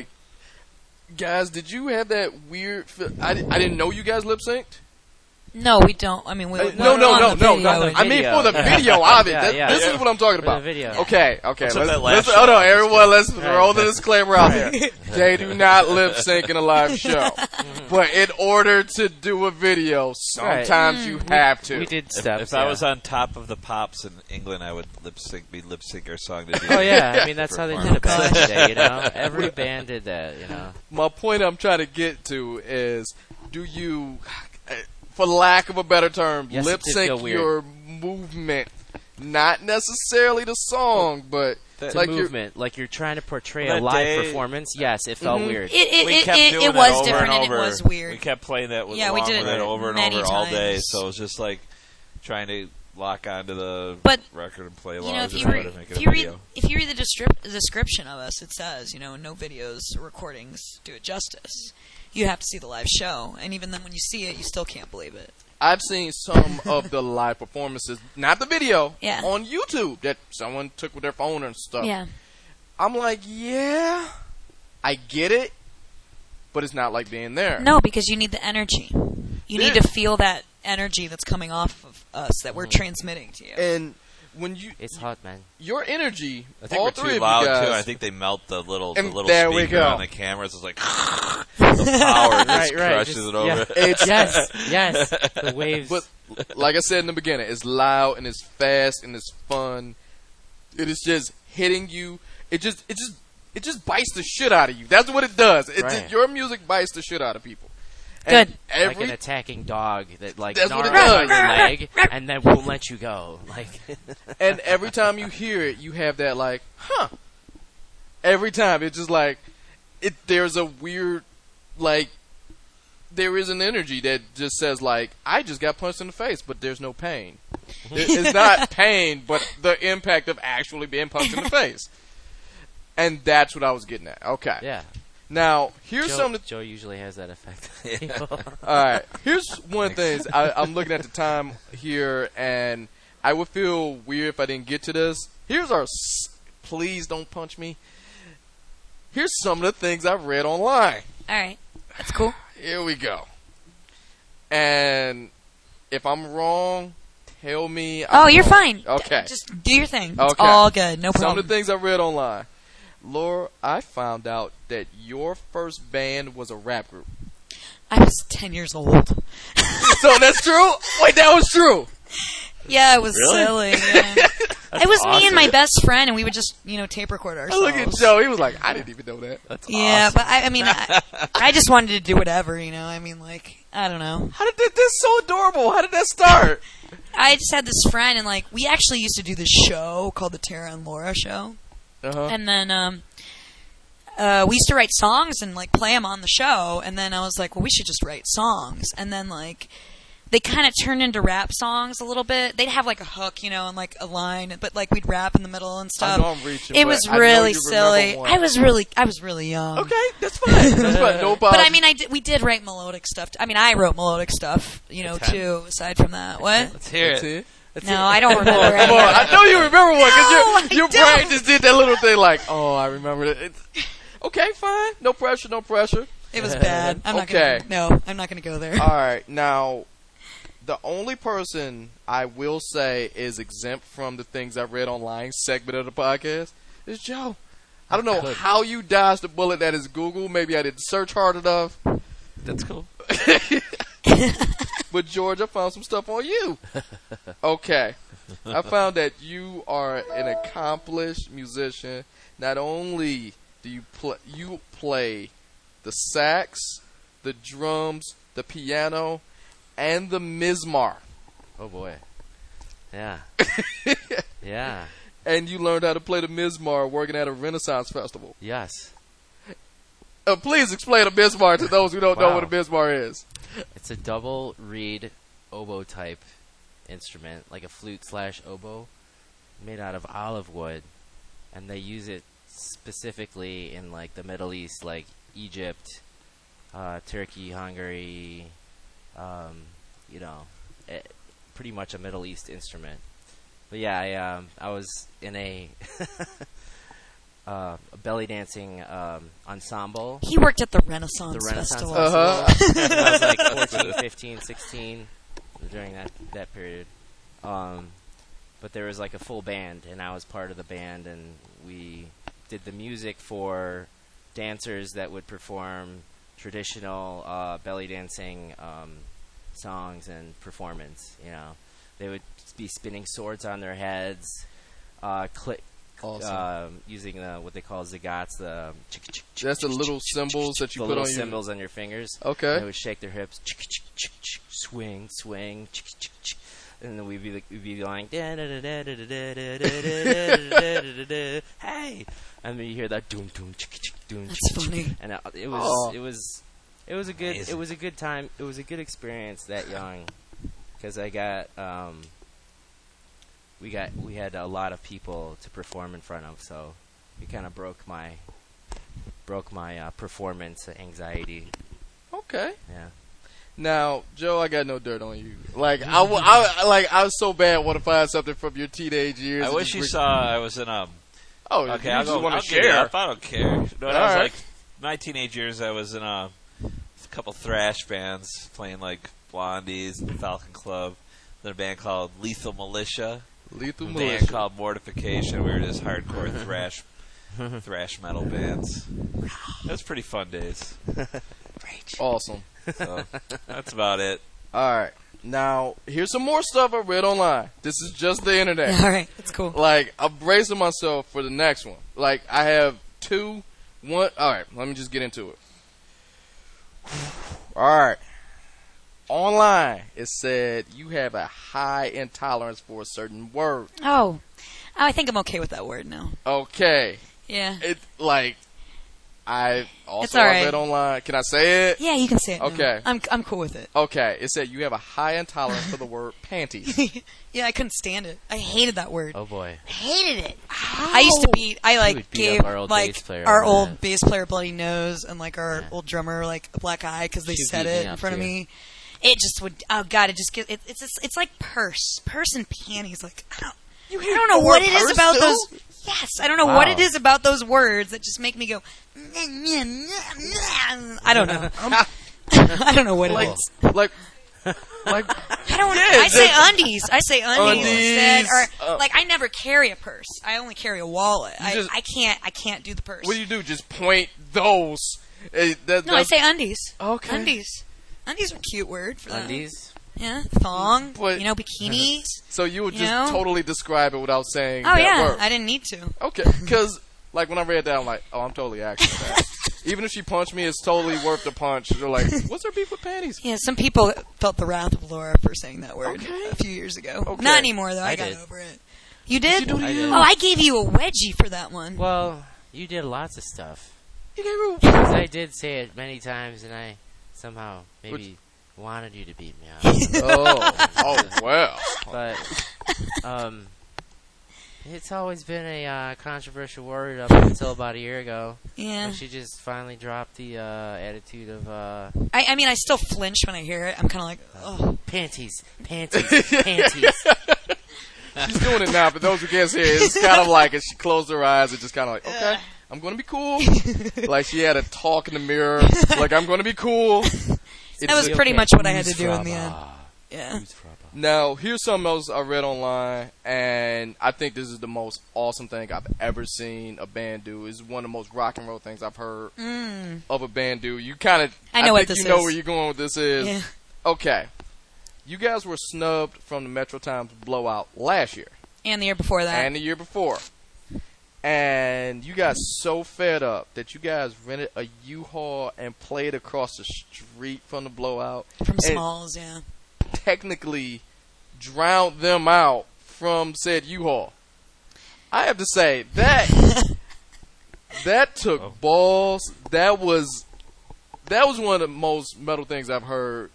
guys, did you have that weird? Feel? I, di- I didn't know you guys lip synced. No, we don't. I mean, we. Uh, we're no, no, on no, the no, video. no. I mean, video. for the video of it. Yeah, That- yeah. this Yeah. is what I'm talking For the about. video. Okay, okay. What's Let's, up that last let's, shot? hold on, everyone. Let's Right. roll the disclaimer out here. They do not lip sync in a live show, but in order to do a video, sometimes you have to. We did If, steps. if I yeah. was on top of the pops in England, I would lip sync, be lip sync our song to do. Oh yeah, I mean that's how they did it back in the Gosh. day, you know. Every band did that, you know. My point I'm trying to get to is, do you, for lack of a better term, Yes, it lip did feel sync weird. your movement? Not necessarily the song, but That- The like your movement, like you're trying to portray That a live day- performance. Yes, it felt Mhm. weird. It it we it, kept it, doing it was over different and and over. it was weird. We kept playing that with, Yeah, we along did with it it over and many over all day. times. So it was just like trying to lock onto the But, record and play You along. know, if just you, try re- to make it if a you read video. if you read the descrip- the description of us, it says, you know, no videos, recordings do it justice. You have to see the live show, and even then, when you see it, you still can't believe it. I've seen some of the live performances, not the video, Yeah. on YouTube that someone took with their phone and stuff. Yeah, I'm like, yeah, I get it, but it's not like being there. no, because you need the energy. You need Yeah. to feel that energy that's coming off of us that we're transmitting to you. And when you, It's hot, man. your energy, I think all we're three too of loud you guys, too. I think they melt the little the And little there we speaker go. on the cameras. It's like the power just Right, right, crushes just- it over. yeah. It's- Yes, yes. The waves. But like I said in the beginning, it's loud and it's fast and it's fun. It is just hitting you. It just, it just, it just bites the shit out of you. That's what it does. It Right. just, your music bites the shit out of people. And Good. Every, like an attacking dog that like That's what it gnarls on does. your leg and then won't let you go. Like and every time you hear it, you have that like, huh. Every time it's just like, it. There's a weird, like, there is an energy that just says like, I just got punched in the face, but there's no pain. It- it's not pain, but the impact of actually being punched in the face. And that's what I was getting at. Okay. yeah. Now here's Joe, something. Joe usually has that effect on people. All right. Here's one of the things. I, I'm looking at the time here, and I would feel weird if I didn't get to this. Here's our. s- Please don't punch me. Here's some of the things I've read online. All right, that's cool. Here we go. And if I'm wrong, tell me. Oh, I'm you're wrong. fine. Okay. Just do your thing. It's Okay. all good. No Some problem. of the things I read online. Laura, I found out that your first band was a rap group. I was ten years old. So that's true? Wait, that was true. Yeah, it was Really? silly. Yeah. It was me and awesome. my best friend, and we would just, you know, tape record ourselves. Look at Joe. He was like, I didn't even know that. That's Yeah, awesome. but I, I mean, I, I just wanted to do whatever, you know. I mean, like, I don't know. How did that? That's so adorable. How did that start? I just had this friend, and like, we actually used to do this show called the Tara and Laura Show, Uh-huh. and then um, uh, we used to write songs and like play them on the show, and then I was like, well, we should just write songs, and then like. They kind of turned into rap songs a little bit. They'd have like a hook, you know, and like a line, but like we'd rap in the middle and stuff. I know I'm reaching, it but was I know really you remember silly. one. I was really, I was really young. Okay, that's fine. That's fine. No problem. But I mean, I did, we did write melodic stuff. I mean, I wrote melodic stuff, you know, That's too. Aside from that, what? Let's hear That's it. it. No, I don't remember Come any on, of I it. know you remember one because No, your, I your don't. brain just did that little thing like, oh, I remember it. It's, okay, fine. No pressure, no pressure. It was bad. I'm not Okay. gonna. No, I'm not gonna go there. All right, now, the only person I will say is exempt from the things I read online segment of the podcast is Joe. I don't know Good. how you dodged the bullet that is Google. Maybe I didn't search hard enough. That's cool. But George, I found some stuff on you. Okay. I found that you are an accomplished musician. Not only do you play, you play the sax, the drums, the piano, and the mizmar. Oh boy. Yeah. Yeah. And you learned how to play the mizmar working at a Renaissance festival. Yes. Uh, please explain a mizmar to those who don't know Wow. what a mizmar is. It's a double reed oboe type instrument, like a flute slash oboe, made out of olive wood, and they use it specifically in like the Middle East, like Egypt, uh, Turkey, Hungary. Um, you know, it, pretty much a Middle East instrument. But yeah, I um, I was in a, uh, a belly dancing um, ensemble. He worked at the Renaissance, The Renaissance Festival. Uh-huh. when I was like fourteen, fifteen, sixteen during that that period. Um, but there was like a full band, and I was part of the band, and we did the music for dancers that would perform traditional uh, belly dancing um, songs and performance. You know, they would be spinning swords on their heads, uh, click. Awesome. Um, using the, what they call zagats, the That's the little symbols that you the put little on your... symbols on your fingers. Okay. And they would shake their hips, swing, swing, and then we'd be like, we'd be going, hey, and then you hear that doom doom doom. That's funny. And it, it was Oh. it was it was a good Amazing. it was a good time. It was a good experience that young, because I got um. We got we had a lot of people to perform in front of, so it kind of broke my broke my uh, performance anxiety. Okay. Yeah. Now, Joe, I got no dirt on you. Like, I, w- I, like, I was so bad want to find something from your teenage years. I and wish just you bring- saw I was in um. Oh, Okay, you I'll just go. want I'll to give it share. up. I don't care. No, when I All was right. like my teenage years, I was in a, a couple thrash bands playing like Blondies and Falcon Club. Then a band called Lethal Militia. Lethal A Militia. band called Mortification. We were just hardcore thrash thrash metal bands. It was pretty fun days. Awesome. So that's about it. All right. Now, here's some more stuff I read online. This is just the internet. Yeah, all right, that's cool. Like, I'm bracing myself for the next one. Like, I have two, one. All right, let me just get into it. All right. Online, it said you have a high intolerance for a certain word. Oh, I think I'm okay with that word now. Okay. Yeah. It, like, I It's also all I right. read online. Can I say it? Yeah, you can say it. now. Okay. I'm I'm cool with it. Okay. It said you have a high intolerance for the word panties. Yeah, I couldn't stand it. I hated that word. Oh boy. Hated it. I used to beat. I like would beat gave up our old like bass player our over old that. bass player bloody nose and like our Yeah. old drummer like a black eye because they She said beat me it in up, front of too. me. It just would. Oh god, it just get. It, it's just, it's like purse, purse and panties. Like I don't. You I don't know what it is about too? those. Yes, I don't know what Wow. it is about those words that just make me go. I don't know. I don't know what Like, it is. like, like, I don't. Yeah, I say the- undies. I say undies, instead. Undies, Or uh, like I never carry a purse. I only carry a wallet. I, just- I can't. I can't do the purse. what do you do? Just point those. Eh, that, no, I that's- say undies. Okay. Undies. Undies are a cute word for that. Undies. Yeah, thong. But- you know, bikinis. So you would You just know? totally describe it without saying Oh that yeah, word. I didn't need to. Okay, because like when I read that, I'm like, oh, I'm totally acting that. Even if she punched me, it's totally worth the punch. They're like, what's her beef with panties? Yeah, some people felt the wrath of Laura for saying that word Okay. a few years ago. Okay. Not anymore though. I, I got did. over it. You did? you do to I you? did. Oh, I gave you a wedgie for that one. Well, you did lots of stuff. You gave her. Because I did say it many times, and I somehow maybe wanted you to beat me up. Oh, oh well. But um, it's always been a uh, controversial word up until about a year ago. Yeah. When she just finally dropped the uh, attitude of uh, I, I mean, I still flinch when I hear it. I'm kind of like, oh. panties, panties, panties. She's doing it now. For those who can't see it, it's kind of like as she closed her eyes, it's just kind of like, okay, I'm going to be cool. Like she had a talk in the mirror. Like, I'm going to be cool. That was It's- pretty okay. much what I had to do in the end. Yeah. Now, here's something else I read online, and I think this is the most awesome thing I've ever seen a band do. It's one of the most rock and roll things I've heard Mm. of a band do. You kind of, I know what think this you know is. where you're going with this is. Yeah. Okay, you guys were snubbed from the Metro Times blowout last year And the year before that. and the year before, and you got so fed up that you guys rented a U-Haul and played across the street from the blowout. from and Smalls, yeah. Technically drowned them out from said U-Haul. I have to say that that took Oh. balls. That was that was one of the most metal things I've heard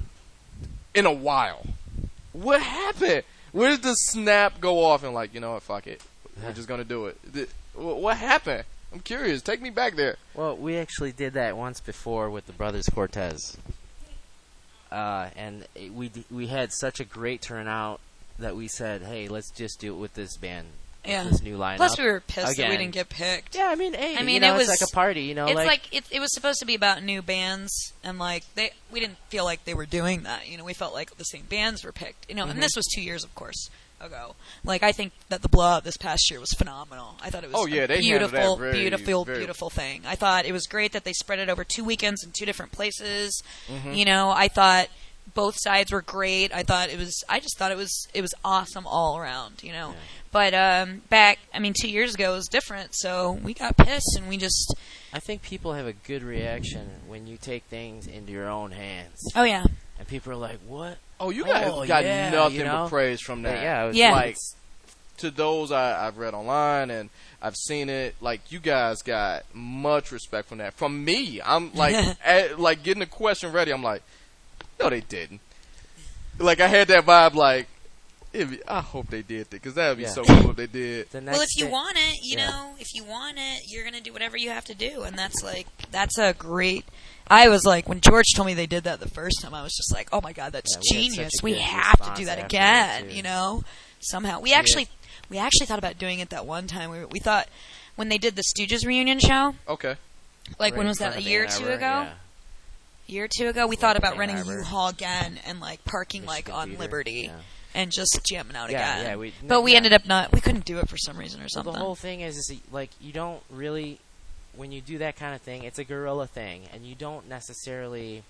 in a while. What happened? Where did the snap go off and like, you know what, fuck it, we're just gonna do it? Th- wh- What happened? I'm curious. Take me back there. Well, we actually did that once before with the Brothers Cortez, uh, and it, we d- we had such a great turnout that we said, "Hey, let's just do it with this band, with Yeah. this new lineup." Plus, we were pissed that we Again. didn't get picked. Yeah, I mean, hey, I you mean, know, it it's was- like a party, you know, It's like, like it, it was supposed to be about new bands, and like they, we didn't feel like they were doing that. You know, we felt like the same bands were picked. You know, and this was two years, of course, ago. Like I think that the blowout this past year was phenomenal. I thought it was Oh, yeah, a they handled that beautiful, very- beautiful, very- beautiful thing. I thought it was great that they spread it over two weekends in two different places. Mm-hmm. You know, I thought both sides were great. I thought it was. I just thought it was. It was awesome all around. You know. Yeah. But um, back, I mean, two years ago it was different. So we got pissed, and we just. I think people have a good reaction when you take things into your own hands, Oh yeah. and people are like, "What?" Oh, you guys Oh, got yeah, nothing you know? but praise from that. Yeah, it was Yeah. Like, it's- to those I, I've read online and I've seen it, like you guys got much respect from that. From me, I'm like, at, like getting the question ready. I'm like, no, they didn't. Like I had that vibe. Like, it'd be, I hope they did that because that would be Yeah. so cool if they did. the next Well, if you day- want it, you Yeah. know, if you want it, you're gonna do whatever you have to do, and that's like that's a great. I was like, when George told me they did that the first time, I was just like, oh my god, that's Yeah, we had such genius. a We good have to response do that after again. that, too. You know, somehow we actually we actually thought about doing it that one time. We we thought when they did the Stooges reunion show, Okay. like right when in was that? front A of year or Ann two Arbor, ago. yeah. A year or two ago, we thought about Ann renting a Arbor. U-Haul again and like parking like Michigan on Theater, Liberty yeah. and just jamming out Yeah, again. yeah, we- but we yeah. ended up not. We couldn't do it for some reason or Well, something. the whole thing is, is like you don't really, when you do that kind of thing, it's a guerrilla thing, and you don't necessarily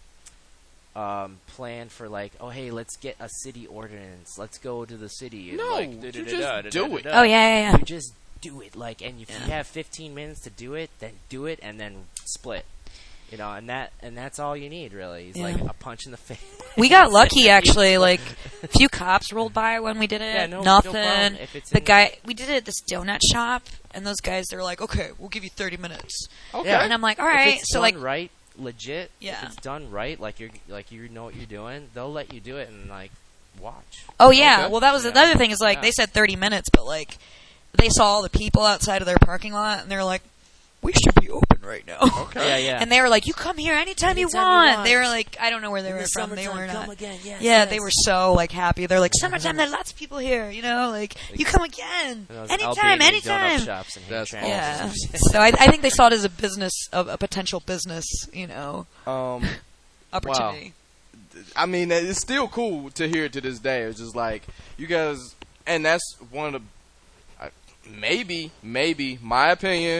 um, plan for like, oh hey, let's get a city ordinance, let's go to the city. And No, like, you da-da-da-da, just do it. da-da-da-da. oh yeah, yeah, yeah. You just do it, like, and if you have fifteen minutes to do it, then do it, and then split. You know, and that and that's all you need, really. It's Yeah. like a punch in the face. We got lucky actually. Like a few cops rolled by when we did it. Yeah, no- no Nothing. problem if it's the in- guy we did it at this donut shop, and those guys they're like, "Okay, we'll give you thirty minutes." Okay. Yeah. And I'm like, "All If right." it's So done like, right, legit. Yeah. If it's done right, like you're like you know what you're doing, they'll let you do it and like watch. oh yeah. Okay. Well, that was Yeah. another thing. Is like Yeah. they said thirty minutes, but like they saw all the people outside of their parking lot, and they're like, "We should be open right now." Okay. Yeah, yeah. And they were like, "You come here anytime, you, Anytime you want. want. They were like, I don't know where they In were the from. They summertime, were come not. again. Yes, yeah, yes. they were so like happy. They're like, "Summertime, there are lots of people here. You know, like, you come again, And those anytime, Albanian donut anytime." shops and That's hand Yeah. transfers. So I, I think they saw it as a business, a, a potential business, you know, Um. opportunity. I mean, it's still cool to hear it to this day. It's just like you guys, and that's one of the I- maybe, maybe my opinion.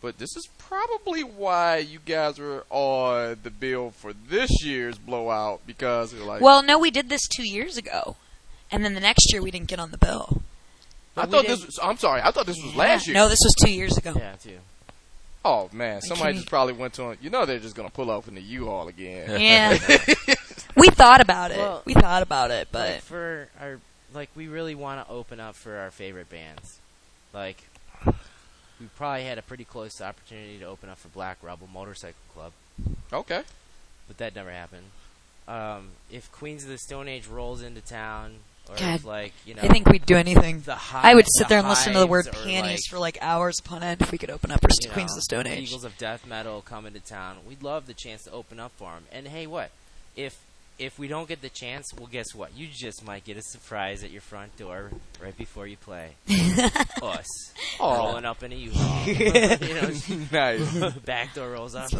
but this is probably why you guys were on the bill for this year's blowout because you're like, Well, no, we did this two years ago, and then the next year we didn't get on the bill. I But we thought this didn't- was, I'm sorry, I thought this was last year. No, this was two years ago. Yeah, too. Oh, man, somebody kidding? just probably went to, you know they're just going to pull off in the U-Haul again. Yeah, we thought about it. Well, we thought about it, But but for our, like, we really want to open up for our favorite bands. Like, we probably had a pretty close opportunity to open up for Black Rebel Motorcycle Club, Okay. but that never happened. Um, if Queens of the Stone Age rolls into town, or God, if, like, you know, I think we'd do anything. the Hi- I would the sit there and listen to the word Hives or, panties like, for like hours upon end if we could open up for you Queens know, of the Stone Age. Eagles of Death Metal come into town. We'd love the chance to open up for them. And hey, what? If if we don't get the chance, well, guess what? You just might get a surprise at your front door right before you play. Us Aw. rolling up in a U-Haul. you know, Nice. back door rolls up.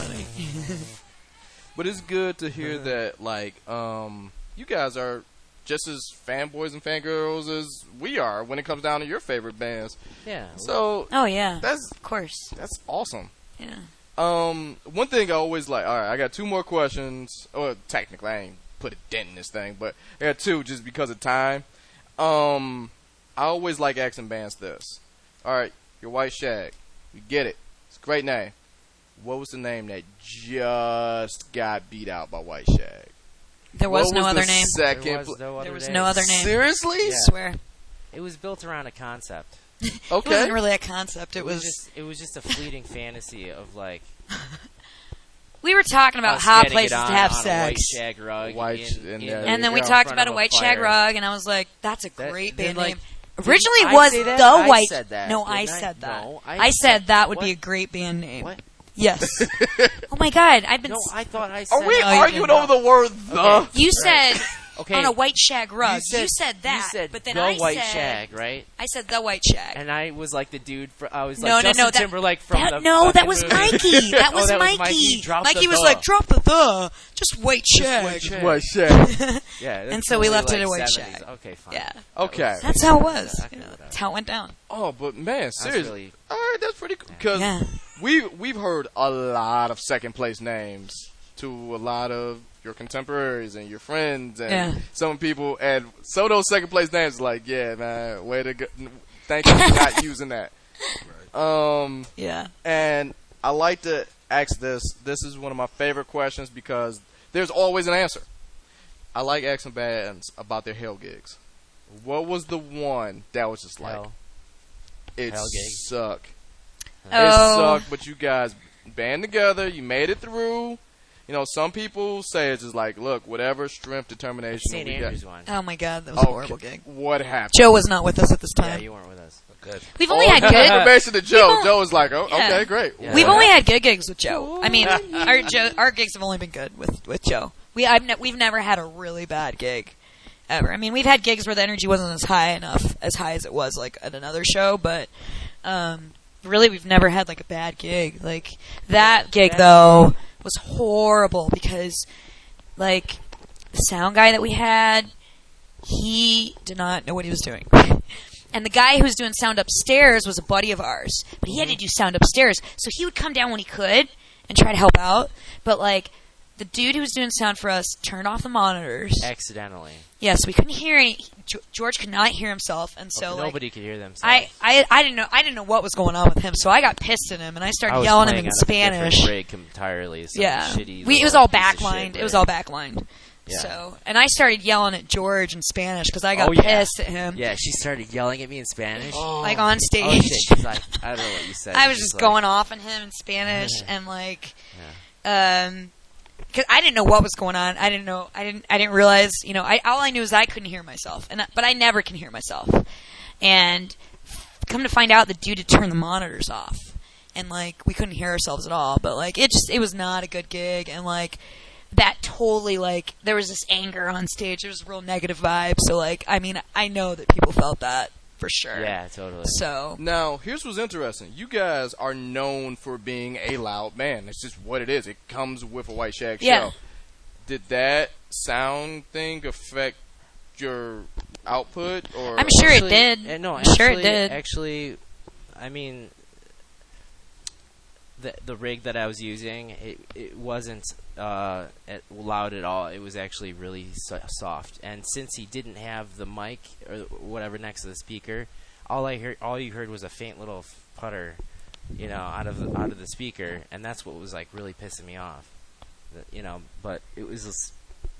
But it's good to hear that, like, um, you guys are just as fanboys and fangirls as we are when it comes down to your favorite bands. Yeah. So Oh yeah, that's of course. that's awesome. Yeah. Um, one thing I always like. All right, I got two more questions. Well, technically, I ain't put a dent in this thing, but I got two just because of time. Um, I always like asking bands this. All right, your White Shag, we get it. It's a great name. What was the name that just got beat out by White Shag? There was What no was other the name. Second, There was pl- no other There was name. no other name. Seriously? I Yeah. swear. It was built around a concept. It Okay. wasn't really a concept. It It was was. just it was just a fleeting fantasy of like We were talking about us hot getting it places on, to have on a sex. white shag rug. White in, sh- in, and, in, uh, And then we Yeah. talked front about a of white fire. shag rug, and I was like, "That's a That- great then, band like, name." didn't Originally, I was say that? the I white. said that, no, I didn't I? said that. No, I, I said said- that would what? be a great band name. What? Yes. Oh my God, I've been. No, s- I thought I said. Are we No, you arguing did over the word the? Okay. you said Okay. on a white shag rug. You said, that, You said but then the I white said shag, right? I said the white shag. And I was like the dude. For, I was like no, no, Justin no, that, Timberlake from that, the. no, that fucking was movie. Mikey. That Oh, was that was Mikey. Mikey. Drop Mikey the was the. like, drop the the, just white shag. white shag. White Shag. Yeah, that's And so we totally left it like at white seventies. shag. Okay, fine. Yeah, Okay. that's how it was. Okay, You know, whatever. that's how it went down. Oh, but man, That's seriously. really. All right, that's pretty cool. Because Yeah. we we've heard a lot of second place names to a lot of your contemporaries and your friends and Yeah. some people, and some of those second place names are like, yeah, man, way to go. Thank you for not using that. Um, Yeah. and I like to ask this. This is one of my favorite questions because there's always an answer. I like asking bands about their hell gigs. What was the one that was just like, Hell. it Hell gig. suck. It Oh. sucked, but you guys band together. You made it through. You know, some people say it's just like, look, whatever strength, determination Saint we got. Andrews one. Oh my God, that was a Oh, horrible okay. gig. What happened? Joe was not with us at this Yeah, time. you weren't with us. Good. We've only Oh, had give good. information to Joe. We've Joe was like, oh, Yeah. okay, great. Yeah. We've What only happened? had good gigs with Joe. I mean, our Joe, our gigs have only been good with with Joe. We I've ne- we've never had a really bad gig ever. I mean, we've had gigs where the energy wasn't as high enough as high as it was like at another show, but um, really we've never had like a bad gig. Like that gig though was horrible because like the sound guy that we had, he did not know what he was doing. And the guy who was doing sound upstairs was a buddy of ours, but he had to do sound upstairs. So he would come down when he could and try to help out. But like the dude who was doing sound for us turned off the monitors. Accidentally. Yes, we couldn't hear any. Ge- George could not hear himself, and so Oh, like nobody could hear themselves. I, I, I didn't know. I didn't know what was going on with him. So I got pissed at him, and I started I was yelling at him playing in on a different Spanish. rig entirely. Some Yeah, shitty we, it was little all piece of backlined. shit It was rig. all backlined. Yeah. So, and I started yelling at George in Spanish because I got Oh, yeah. pissed at him. Yeah, she started yelling at me in Spanish. Like on stage. Oh shit! She's like, I don't know what you said. I was She's just like, going off on him in Spanish and like, um, because I didn't know what was going on. I didn't know. I didn't. I didn't realize. You know, I all I knew is I couldn't hear myself, and I, but I never can hear myself. And come to find out, the dude had turned the monitors off, and like we couldn't hear ourselves at all. But like it just it was not a good gig, and like that totally like there was this anger on stage. There was a real negative vibe. So like I mean I know that people felt that for sure. Yeah, totally. So Now, here's what's interesting. You guys are known for being a loud band. It's just what it is. It comes with a White Shag Yeah. show. Did that sound thing affect your output? Or I'm sure it Actually- did. uh, no, I'm actually, sure it did. Actually, I mean, the the rig that I was using, it it wasn't uh, at, loud at all. It was actually really so- soft. And since he didn't have the mic or whatever next to the speaker, all I heard, all you heard was a faint little putter, you know, out of the, out of the speaker, and that's what was like really pissing me off. The, you know, but it was just,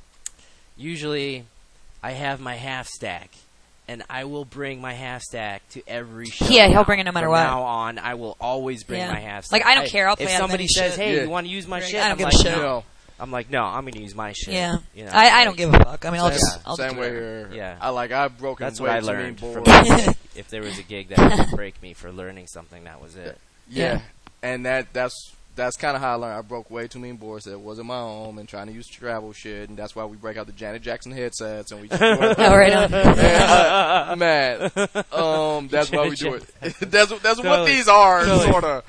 usually I have my half stack. And I will bring my half stack to every show. Yeah, he'll now. bring it no matter From what. now on, I will always bring Yeah. my half stack. Like, I don't care. I'll play If out of somebody any says, shit. "Hey, Yeah. you want to use my Right, shit?" I don't I'm give a like, shit. No. No. I'm like, no, I'm going to use my shit. Yeah. You know, I, I like, don't give a fuck. I mean, I'll Same, just I'll same do way whatever. here. Yeah. I like I've broken. That's way what I too learned. many From boards. if there was a gig that would break me for learning something, that was it. Yeah. Yeah. And that that's that's kind of how I learned. I broke way too many boards that wasn't my own and trying to use travel shit, and that's why we break out the Janet Jackson headsets and we just do it. Oh, right on. Man, uh, man, um, that's why we do it. that's that's what Totally. these are, Totally. sort of.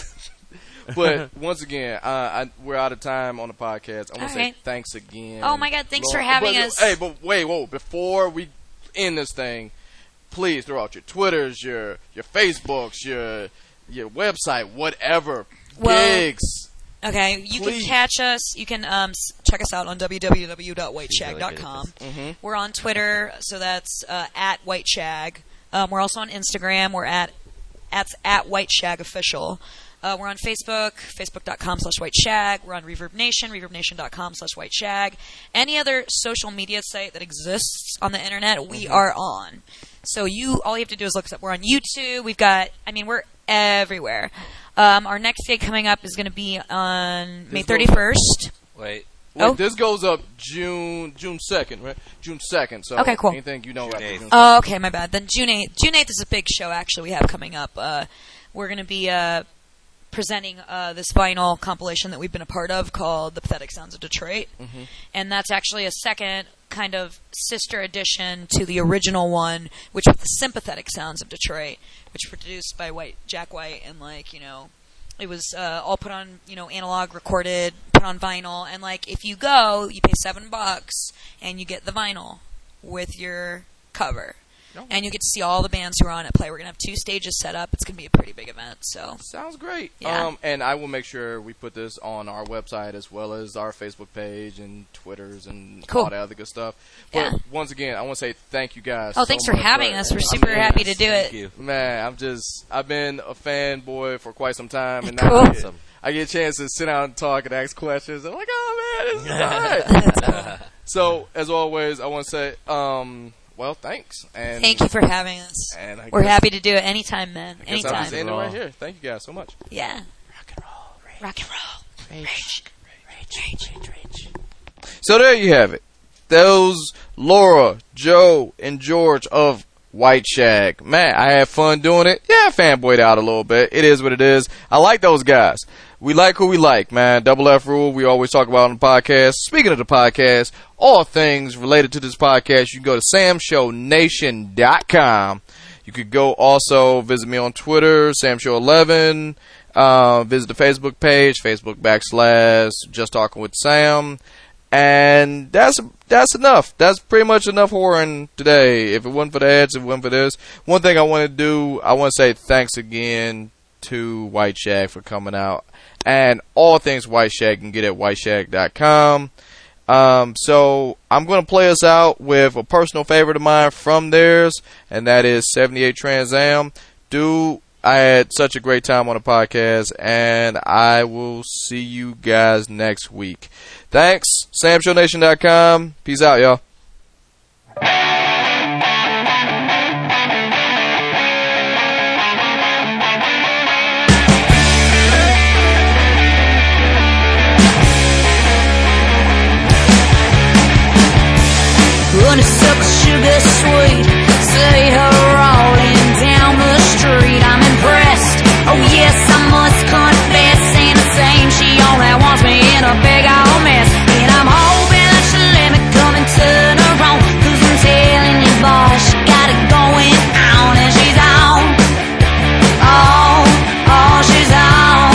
But once again, uh, I, we're out of time on the podcast. I want to All say right. thanks again. Oh my God, thanks Lord- for having but, us. Hey, but wait, whoa! Before we end this thing, please throw out your Twitters, your your Facebooks, your your website, whatever. Well, gigs. Okay, you Please. can catch us. You can um, s- check us out on w w w dot white shag dot com. Mhm. We're on Twitter, so that's uh, at White Shag. Um, we're also on Instagram. We're at at, at White Shag Official. Uh, we're on Facebook, facebook dot com slash White Shag. We're on Reverb Nation, reverb nation dot com slash White Shag. Any other social media site that exists on the internet, we Mm-hmm. are on. So you, all you have to do is look us up. We're on YouTube. We've got, I mean, we're everywhere. Um, our next gig coming up is going to be on May This goes- thirty-first. Wait. Wait, Oh. this goes up June June second, right? June second. So Okay, cool. anything you know June after eighth. June Oh, okay, my bad. Then June eighth. June eighth is a big show, actually, we have coming up. Uh, we're going to be uh, presenting uh, this vinyl compilation that we've been a part of called The Pathetic Sounds of Detroit. Mhm. And that's actually a second kind of sister edition to the original one, which was The Sympathetic Sounds of Detroit, which was produced by White Jack White, and, like, you know, it was uh, all put on, you know, analog, recorded, put on vinyl, and, like, if you go, you pay seven bucks, and you get the vinyl with your cover. Oh. And you get to see all the bands who are on it play. We're going to have two stages set up. It's going to be a pretty big event, so... Sounds great. Yeah. Um, and I will make sure we put this on our website as well as our Facebook page and Twitters and Cool. all that other good stuff. But Yeah. once again, I want to say thank you guys. Oh, so thanks for much having us. We're super happy to do Thank it. you. Man, I'm just, I've been a fanboy for quite some time, and now Cool. I, get, Awesome. I get a chance to sit down and talk and ask questions. I'm like, oh man, this is alright. So, as always, I want to say, um, well, thanks. And Thank you for having us. And I We're guess- happy to do it anytime, man. I guess I'll just Anytime. end it right here. Thank you guys so much. Yeah. Rock and roll. Rage. Rock and roll. Rage. Rage. Rage. Rage. So there you have it. Those Laura, Joe, and George of White Shag. Man, I had fun doing it. Yeah, I fanboyed out a little bit. It is what it is. I like those guys. We like who we like, man. Double F Rule, we always talk about on the podcast. Speaking of the podcast, all things related to this podcast, you can go to sam show nation dot com. You could go also visit me on Twitter, sam show eleven. Uh, visit the Facebook page, Facebook backslash Just Talking with Sam. And that's that's enough. That's pretty much enough whoring today. If it wasn't for the ads, if it wasn't for this. One thing I want to do, I want to say thanks again to White Shag for coming out. And all things White Shag you can get at white shag dot com. Um, so I'm going to play us out with a personal favorite of mine from theirs, and that is seventy-eight Trans Am. Dude, I had such a great time on the podcast, and I will see you guys next week. Thanks. sam show nation dot com. Peace out, y'all. Honeysuckle sugar sweet, say her rolling down the street. I'm impressed. Oh yes, I must confess. Ain't the same. She only wants me in a big old mess, and I'm hoping that she'll let me come and turn her on. 'Cause I'm telling you, boy, she got it going on, and she's on. Oh, oh, she's on,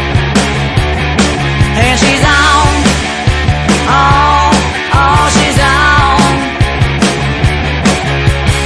and she's on. Oh, oh, she's on.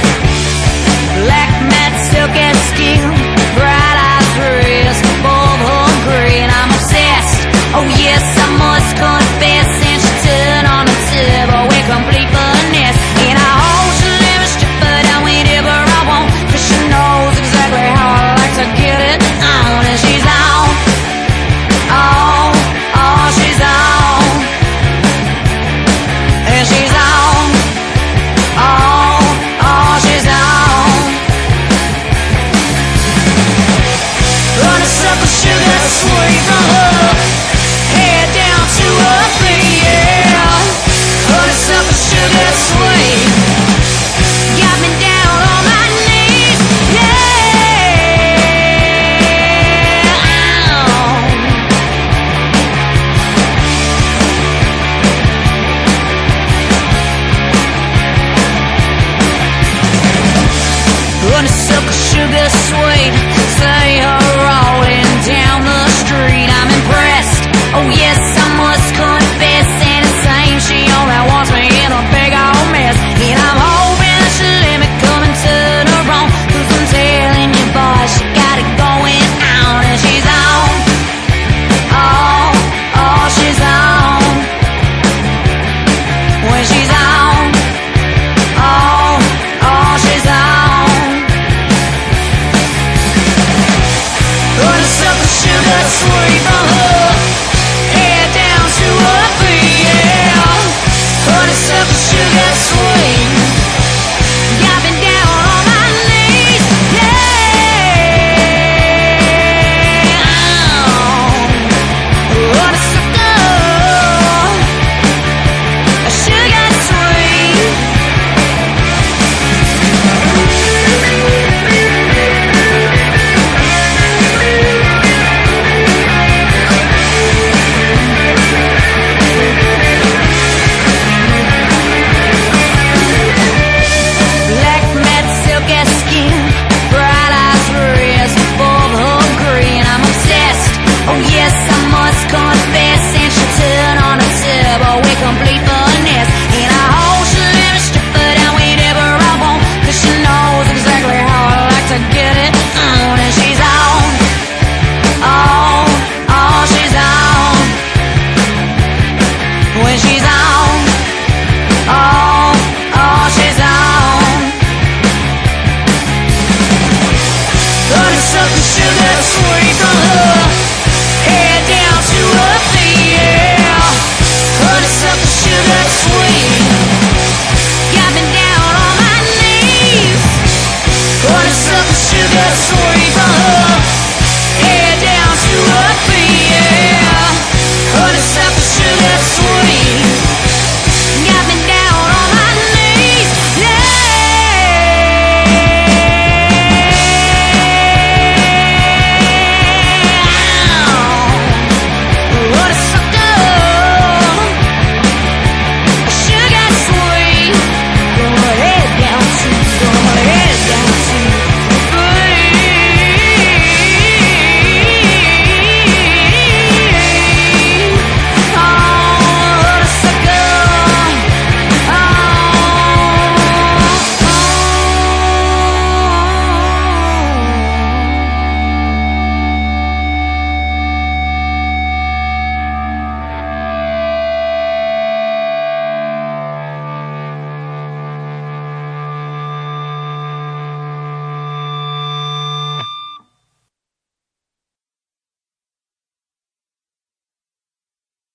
confess.